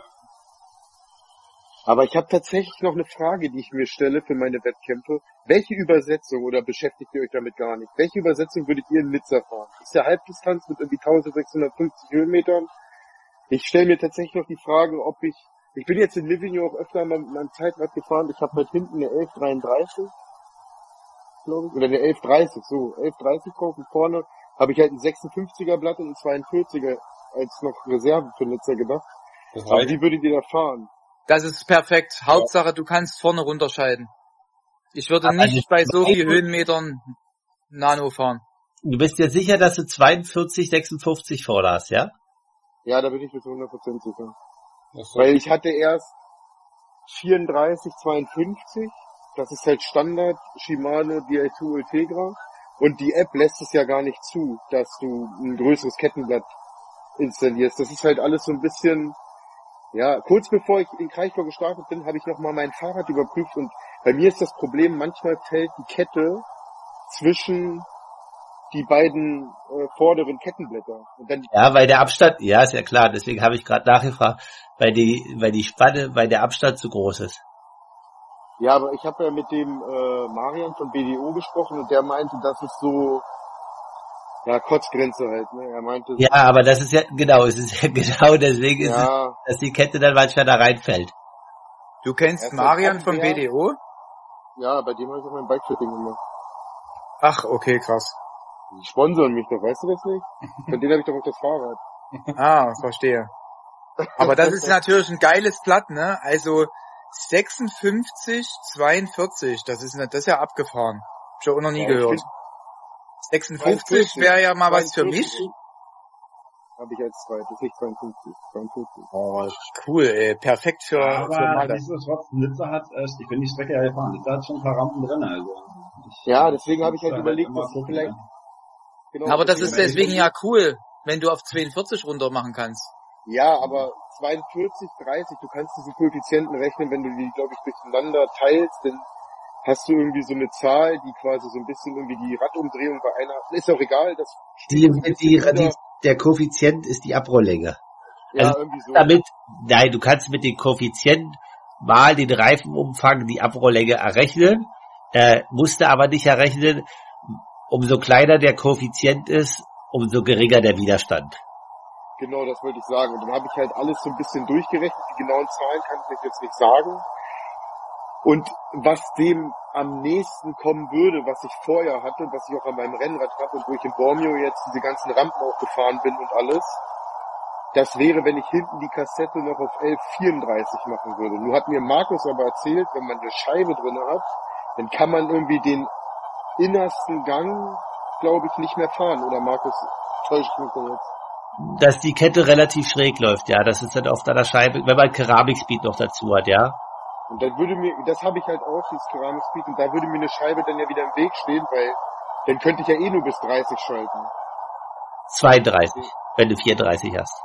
Aber ich habe tatsächlich noch eine Frage, die ich mir stelle für meine Wettkämpfe. Welche Übersetzung, oder beschäftigt ihr euch damit gar nicht, welche Übersetzung würdet ihr in Nizza fahren? Ist ja Halbdistanz mit irgendwie eintausendsechshundertfünfzig Höhenmetern. Ich stelle mir tatsächlich noch die Frage, ob ich, ich bin jetzt in Livigno auch öfter mal mit meinem Zeitrad gefahren, ich habe halt hinten eine elf dreiunddreißig, glaube ich, oder eine elf dreißig, so, elf dreißig drauf und vorne habe ich halt ein sechsundfünfziger Blatt und ein zweiundvierziger als noch Reserve für Nizza gedacht. Das Aber reicht. wie würdet ihr da fahren? Das ist perfekt. Hauptsache, du kannst vorne runterscheiden. Ich würde Aber nicht die bei so viel zweiten- Höhenmetern Nano fahren. Du bist dir sicher, dass du zweiundvierzig, sechsundfünfzig vorne hast, ja? Ja, da bin ich mir zu hundert Prozent sicher. Das ist so. Weil ich hatte erst vierunddreißig, zweiundfünfzig. Das ist halt Standard Shimano D I zwei Ultegra. Und die App lässt es ja gar nicht zu, dass du ein größeres Kettenblatt installierst. Das ist halt alles so ein bisschen, ja, kurz bevor ich in Kraichgau gestartet bin, habe ich nochmal mein Fahrrad überprüft und bei mir ist das Problem, manchmal fällt die Kette zwischen die beiden äh, vorderen Kettenblätter. Und dann Ja, weil der Abstand, ja, ist ja klar, deswegen habe ich gerade nachgefragt, weil die, weil die Spanne, weil der Abstand zu groß ist. Ja, aber ich habe ja mit dem äh, Marian von B D O gesprochen und der meinte, das ist so, ja, Kotzgrenze halt, ne? Er meinte, Ja, aber das ist ja, genau, es ist ja genau deswegen ist ja, es, dass die Kette dann manchmal da reinfällt. Du kennst Er ist Marian halt von sehr- B D O? ja, bei dem habe ich auch mein Bikefitting gemacht. Ach, okay, krass. Die sponsern mich doch, weißt du das nicht? Von denen habe ich doch auch das Fahrrad. Ah, verstehe. Aber das ist natürlich ein geiles Blatt, ne? Also sechsundfünfzig, zweiundvierzig, das ist, das ist ja abgefahren. Hab ich auch noch nie Ja, ich gehört. find- sechsundfünfzig wäre ja mal was für mich. Habe ich als zweites, nicht zweiundfünfzig. zweiundfünfzig. Oh, cool, ey. Perfekt für, für Aber Malle. nichtsdestotrotz, Nizza hat, äh, ich bin die Strecke ja gefahren, Nizza hat schon ein paar Rampen drin, also. Ich, Ja, deswegen habe ich halt da überlegt, immer dass ich gucken, vielleicht, ne? genau, Aber das ist deswegen- deswegen ja cool, wenn du auf zweiundvierzig runter machen kannst. Ja, aber zweiundvierzig, dreißig, du kannst diesen Koeffizienten rechnen, wenn du die, glaube ich, durcheinander teilst, dann hast du irgendwie so eine Zahl, die quasi so ein bisschen irgendwie die Radumdrehung bei einer, ist auch egal, das Die, spielt so ein die, bisschen die, wieder- die, der Koeffizient ist die Abrolllänge. ja, also irgendwie so. Damit, nein, du kannst mit dem Koeffizient mal den Reifenumfang, die Abrolllänge errechnen, äh, musst du aber nicht errechnen, umso kleiner der Koeffizient ist, umso geringer der Widerstand. Genau, das wollte ich sagen. Und dann habe ich halt alles so ein bisschen durchgerechnet. Die genauen Zahlen kann ich jetzt nicht sagen. Und was dem am nächsten kommen würde, was ich vorher hatte, was ich auch an meinem Rennrad habe und wo ich in Bormio jetzt diese ganzen Rampen auch gefahren bin und alles, das wäre, wenn ich hinten die Kassette noch auf elf vierunddreißig machen würde. Nur hat mir Markus aber erzählt, wenn man eine Scheibe drin hat, dann kann man irgendwie den innersten Gang, glaube ich, nicht mehr fahren. Oder Markus, täusche ich mich da jetzt? Dass die Kette relativ schräg läuft, ja, das ist dann auf deiner Scheibe, wenn man Keramikspeed noch dazu hat, ja. Und dann würde mir, das habe ich halt auch, dieses Keramikspeed, und da würde mir eine Scheibe dann ja wieder im Weg stehen, weil dann könnte ich ja eh nur bis dreißig schalten. zweiunddreißig, wenn du vierunddreißig hast.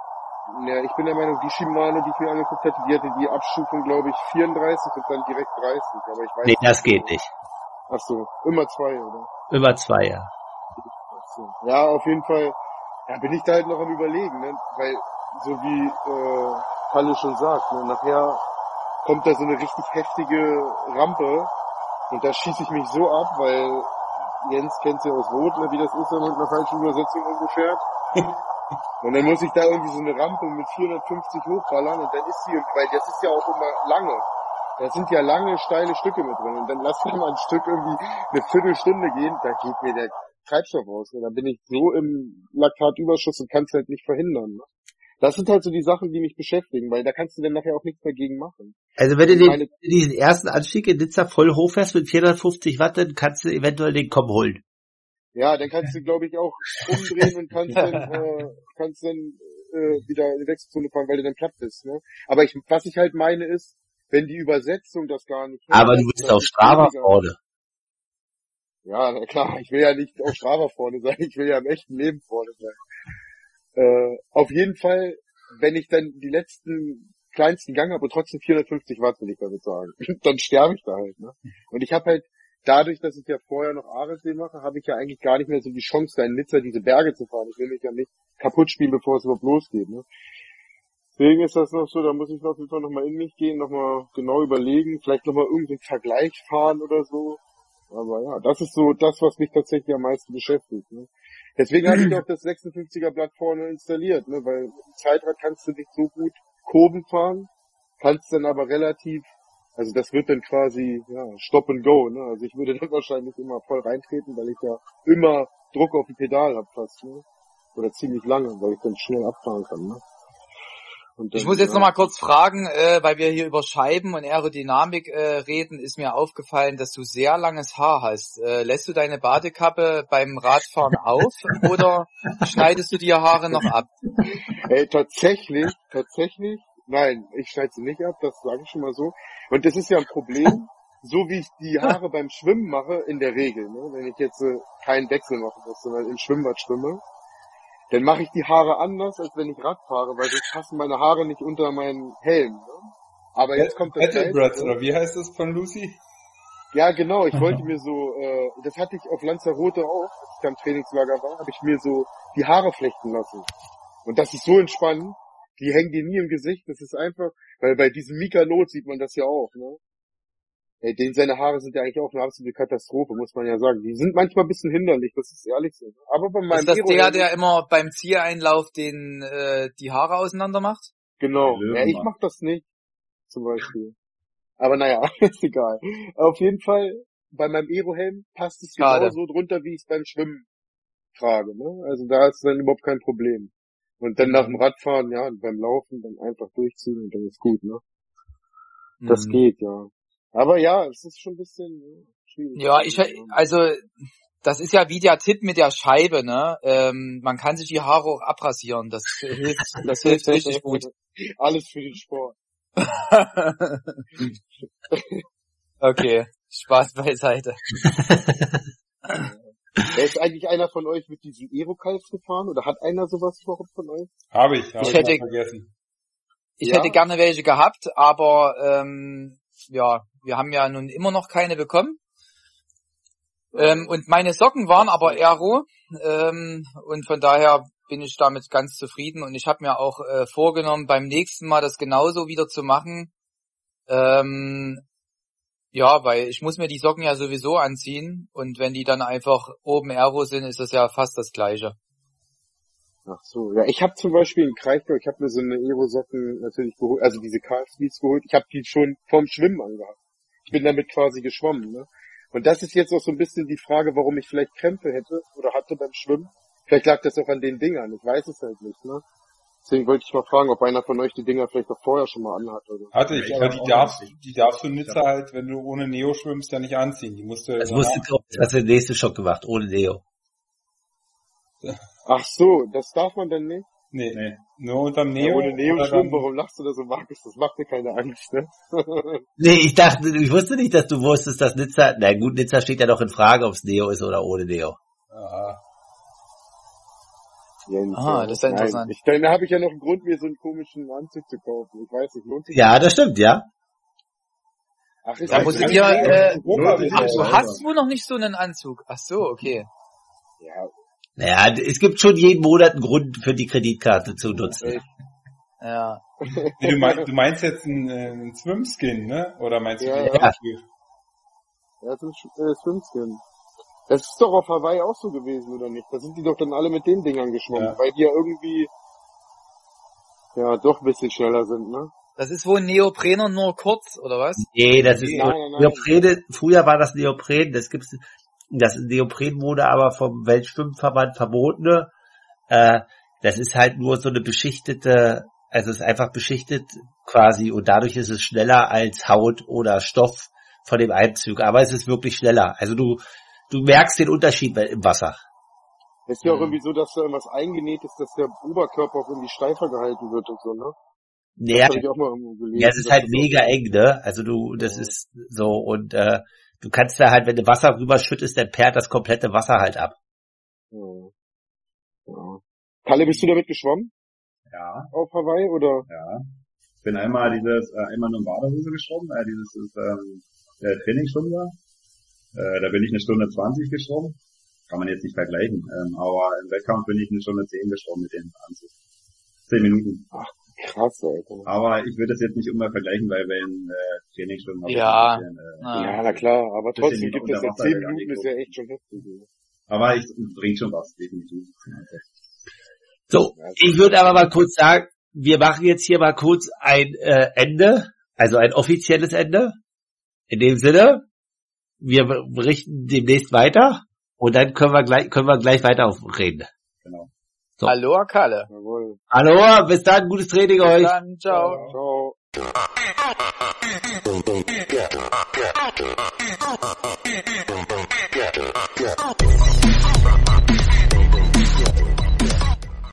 Ja, ich bin der Meinung, die Shimano, die ich mir angeguckt hatte, die hatte die Abstufung, glaube ich, vierunddreißig und dann direkt dreißig, aber ich weiß Nee, nicht. das geht nicht. Ach so, immer zwei, oder? Über zwei, ja. Ach so. Ja, auf jeden Fall, ja, bin ich da halt noch am Überlegen, ne? Weil, so wie äh, Palle schon sagt, ne? Nachher kommt da so eine richtig heftige Rampe Und da schieße ich mich so ab, weil Jens kennt ja aus Rot, ne, wie das ist, wenn man mit einer falschen Übersetzung irgendwo fährt. Und dann muss ich da irgendwie so eine Rampe mit vierhundertfünfzig hochballern und dann ist sie, weil das ist ja auch immer lange. Da sind ja lange, steile Stücke mit drin. Und dann lass mir mal ein Stück irgendwie eine Viertelstunde gehen, da geht mir der Treibstoff aus. Und dann bin ich so im Laktatüberschuss und kann es halt nicht verhindern. Ne? Das sind halt so die Sachen, die mich beschäftigen, weil da kannst du dann nachher auch nichts dagegen machen. Also wenn du Und den, meine, diesen ersten Anstieg in Nizza voll hochfährst mit vierhundertfünfzig Watt, dann kannst du eventuell den Komm holen. ja, dann kannst du, glaube ich, auch umdrehen und kannst dann, äh, kannst dann äh, wieder in die Wechselzone fahren, weil du dann platt bist. Ne? Aber ich, was ich halt meine ist, wenn die Übersetzung das gar nicht Aber hält, du bist dass auf ich Strava weniger- vorne. Ja, na klar, ich will ja nicht auf Strava vorne sein, ich will ja im echten Leben vorne sein. Äh, auf jeden Fall, wenn ich dann die letzten kleinsten Gang habe und trotzdem vierhundertfünfzig Watt, will ich damit sagen, dann sterbe ich da halt. Ne? Und ich habe halt, dadurch, dass ich ja vorher noch Ahrensee mache, habe ich ja eigentlich gar nicht mehr so die Chance, da in Nizza diese Berge zu fahren. Ich will mich ja nicht kaputt spielen, bevor es überhaupt losgeht. Ne? Deswegen ist das noch so, da muss ich auf jeden Fall nochmal in mich gehen, nochmal genau überlegen, vielleicht nochmal irgendeinen Vergleich fahren oder so. Aber ja, das ist so das, was mich tatsächlich am meisten beschäftigt. Ne? Deswegen habe ich auch das sechsundfünfziger Blatt vorne installiert, ne? Weil im Zeitrad kannst du nicht so gut Kurven fahren, kannst dann aber relativ, also das wird dann quasi ja, Stop and Go. Ne? Also ich würde dann wahrscheinlich immer voll reintreten, weil ich ja immer Druck auf dem Pedal habe fast. Ne? Oder ziemlich lange, weil ich dann schnell abfahren kann. Ne? Und dann, Ich muss jetzt ja. noch mal kurz fragen, äh, weil wir hier über Scheiben und Aerodynamik äh, reden, ist mir aufgefallen, dass du sehr langes Haar hast. Äh, lässt du deine Badekappe beim Radfahren auf oder schneidest du die Haare noch ab? Ey, tatsächlich, tatsächlich, nein, ich schneide sie nicht ab, das sage ich schon mal so. Und das ist ja ein Problem, so wie ich die Haare beim Schwimmen mache, in der Regel, ne? Wenn ich jetzt äh, keinen Wechsel machen muss, sondern im Schwimmbad schwimme, dann mache ich die Haare anders, als wenn ich Rad fahre, weil sonst passen meine Haare nicht unter meinen Helm. Ne? Aber jetzt kommt das Battlebreads, Geilste. oder wie heißt das von Lucy? Ja, genau, ich wollte mir so, äh, das hatte ich auf Lanzarote auch, als ich da im Trainingslager war, habe ich mir so die Haare flechten lassen. Und das ist so entspannend, die hängen dir nie im Gesicht, das ist einfach, weil bei diesem Mika Not sieht man das ja auch, ne? Ey, den seine Haare sind ja eigentlich auch eine absolute Katastrophe, muss man ja sagen. Die sind manchmal ein bisschen hinderlich, das ist ehrlich so. Aber bei meinem Ist das Aero- der, der immer beim Zieleinlauf den äh, die Haare auseinander macht? Genau, Der ja, ich Löwenmann. mach das nicht, zum Beispiel. Aber naja, ist egal. Auf jeden Fall, bei meinem Aerohelm passt es Schade. genauso drunter, wie ich es beim Schwimmen trage, ne? Also da ist dann überhaupt kein Problem. Und dann nach dem Radfahren, ja, und beim Laufen dann einfach durchziehen und dann ist gut, ne? Das Hm. geht, ja. Aber ja, es ist schon ein bisschen ja, schwierig. Ja, ich also das ist ja wie der Tipp mit der Scheibe, ne? Ähm, man kann sich die Haare auch abrasieren. Das hilft, das hilft richtig gut. Alles für den Sport. Okay, Spaß beiseite. Wer ist eigentlich einer von euch mit diesem Aero-Kalf gefahren? Oder hat einer sowas überhaupt von euch? Habe ich, habe Ich ich, hätte- mal vergessen. Ich Ja. hätte gerne welche gehabt, aber ähm, ja, wir haben ja nun immer noch keine bekommen. Ähm, und meine Socken waren aber Aero ähm, und von daher bin ich damit ganz zufrieden und ich habe mir auch äh, vorgenommen, beim nächsten Mal das genauso wieder zu machen. Ähm, ja, weil ich muss mir die Socken ja sowieso anziehen und wenn die dann einfach oben Aero sind, ist das ja fast das Gleiche. Ach so, ja, ich habe zum Beispiel in Kraichgau, ich habe mir so eine Aero-Socken natürlich geholt, also diese Calf-Speeds geholt, ich habe die schon vorm Schwimmen angehabt. Ich bin damit quasi geschwommen, ne? Und das ist jetzt auch so ein bisschen die Frage, warum ich vielleicht Krämpfe hätte oder hatte beim Schwimmen. Vielleicht lag das auch an den Dingern, ich weiß es halt nicht, ne? Deswegen wollte ich mal fragen, ob einer von euch die Dinger vielleicht auch vorher schon mal anhat oder so. Hatte ich, Ja, aber ich die auch darfst, nicht. die darfst du in Nizza halt, wenn du ohne Neo schwimmst, ja nicht anziehen. Die musst du Das musste danach- das hast du den nächsten Schock gemacht, ohne Neo. Ach so, das darf man denn nicht? Nee, Nee. nur unterm Ja, Neo. ohne Neo oder schwimmen, dann- warum lachst du da so, Markus? Das macht mir keine Angst, ne? Nee, ich dachte, ich wusste nicht, dass du wusstest, dass Nizza, na gut, Nizza steht ja noch in Frage, ob es Neo ist oder ohne Neo. Ja. Jens, Ah, ja. das ist ja Nein, interessant. Ich, dann habe ich ja noch einen Grund, mir so einen komischen Anzug zu kaufen. Ich weiß nicht, lohnt sich Ja, das stimmt, ja. Ach, ist Da das muss so? ich dir, äh, Europa ach, Ach, ist du ja- hast wohl noch nicht so einen Anzug. Ach so, okay. Ja, Naja, es gibt schon jeden Monat einen Grund für die Kreditkarte zu nutzen. echt. Ja. Nee, du, meinst, du meinst jetzt einen, äh, einen Swimskin, ne? Oder meinst du Ja, die ja. Er ist, er ist fünfzehn. Das ist doch auf Hawaii auch so gewesen, oder nicht? Da sind die doch dann alle mit den Dingern geschwommen, ja. Weil die ja irgendwie, ja, doch ein bisschen schneller sind, ne? Das ist wohl ein Neoprener nur kurz, oder was? Nee, das ist nein, nein, nein. Neoprene, früher war das Neopren, das gibt's, das Neopren wurde aber vom Weltschwimmverband verboten. Äh, das ist halt nur so eine beschichtete, also es ist einfach beschichtet quasi und dadurch ist es schneller als Haut oder Stoff von dem Einzug, aber es ist wirklich schneller. Also du, du merkst den Unterschied im Wasser. Es ist ja auch irgendwie so, dass da irgendwas eingenäht ist, dass der Oberkörper auch irgendwie steifer gehalten wird und so, ne? Ja, das hab ich auch mal irgendwo gelesen, ja, es ist halt mega eng, ne? Also du, das ja. ist so und äh, du kannst da halt, wenn du Wasser rüberschüttest, dann perlt das komplette Wasser halt ab. Ja. Ja. Kalle, bist du damit geschwommen? Ja. Auf Hawaii, oder? Ja. Ich bin einmal dieses, äh, einmal nur in Badehose geschwommen, äh, dieses, ähm, der Trainingsstunde. Äh, da bin ich eine Stunde zwanzig geschwommen. Kann man jetzt nicht vergleichen, ähm, aber im Wettkampf bin ich eine Stunde zehn geschwommen mit dem Anzug. Zehn Minuten. Ach, krass, Alter. Aber ich würde das jetzt nicht immer vergleichen, weil bei den äh, Trainingsstunden... Ja. Bisschen, äh, ja, na klar, aber trotzdem gibt es ja zehn Minuten, ist ja echt schon heftig. Aber ich bringt schon was, definitiv. So, ich würde aber mal kurz sagen, wir machen jetzt hier mal kurz ein äh, Ende, also ein offizielles Ende. In dem Sinne, wir berichten demnächst weiter und dann können wir gleich, können wir gleich weiter reden. Genau. So. Aloha, Kalle. Jawohl. Aloha, bis dann, gutes Training bis euch. Bis dann, ciao. Ciao.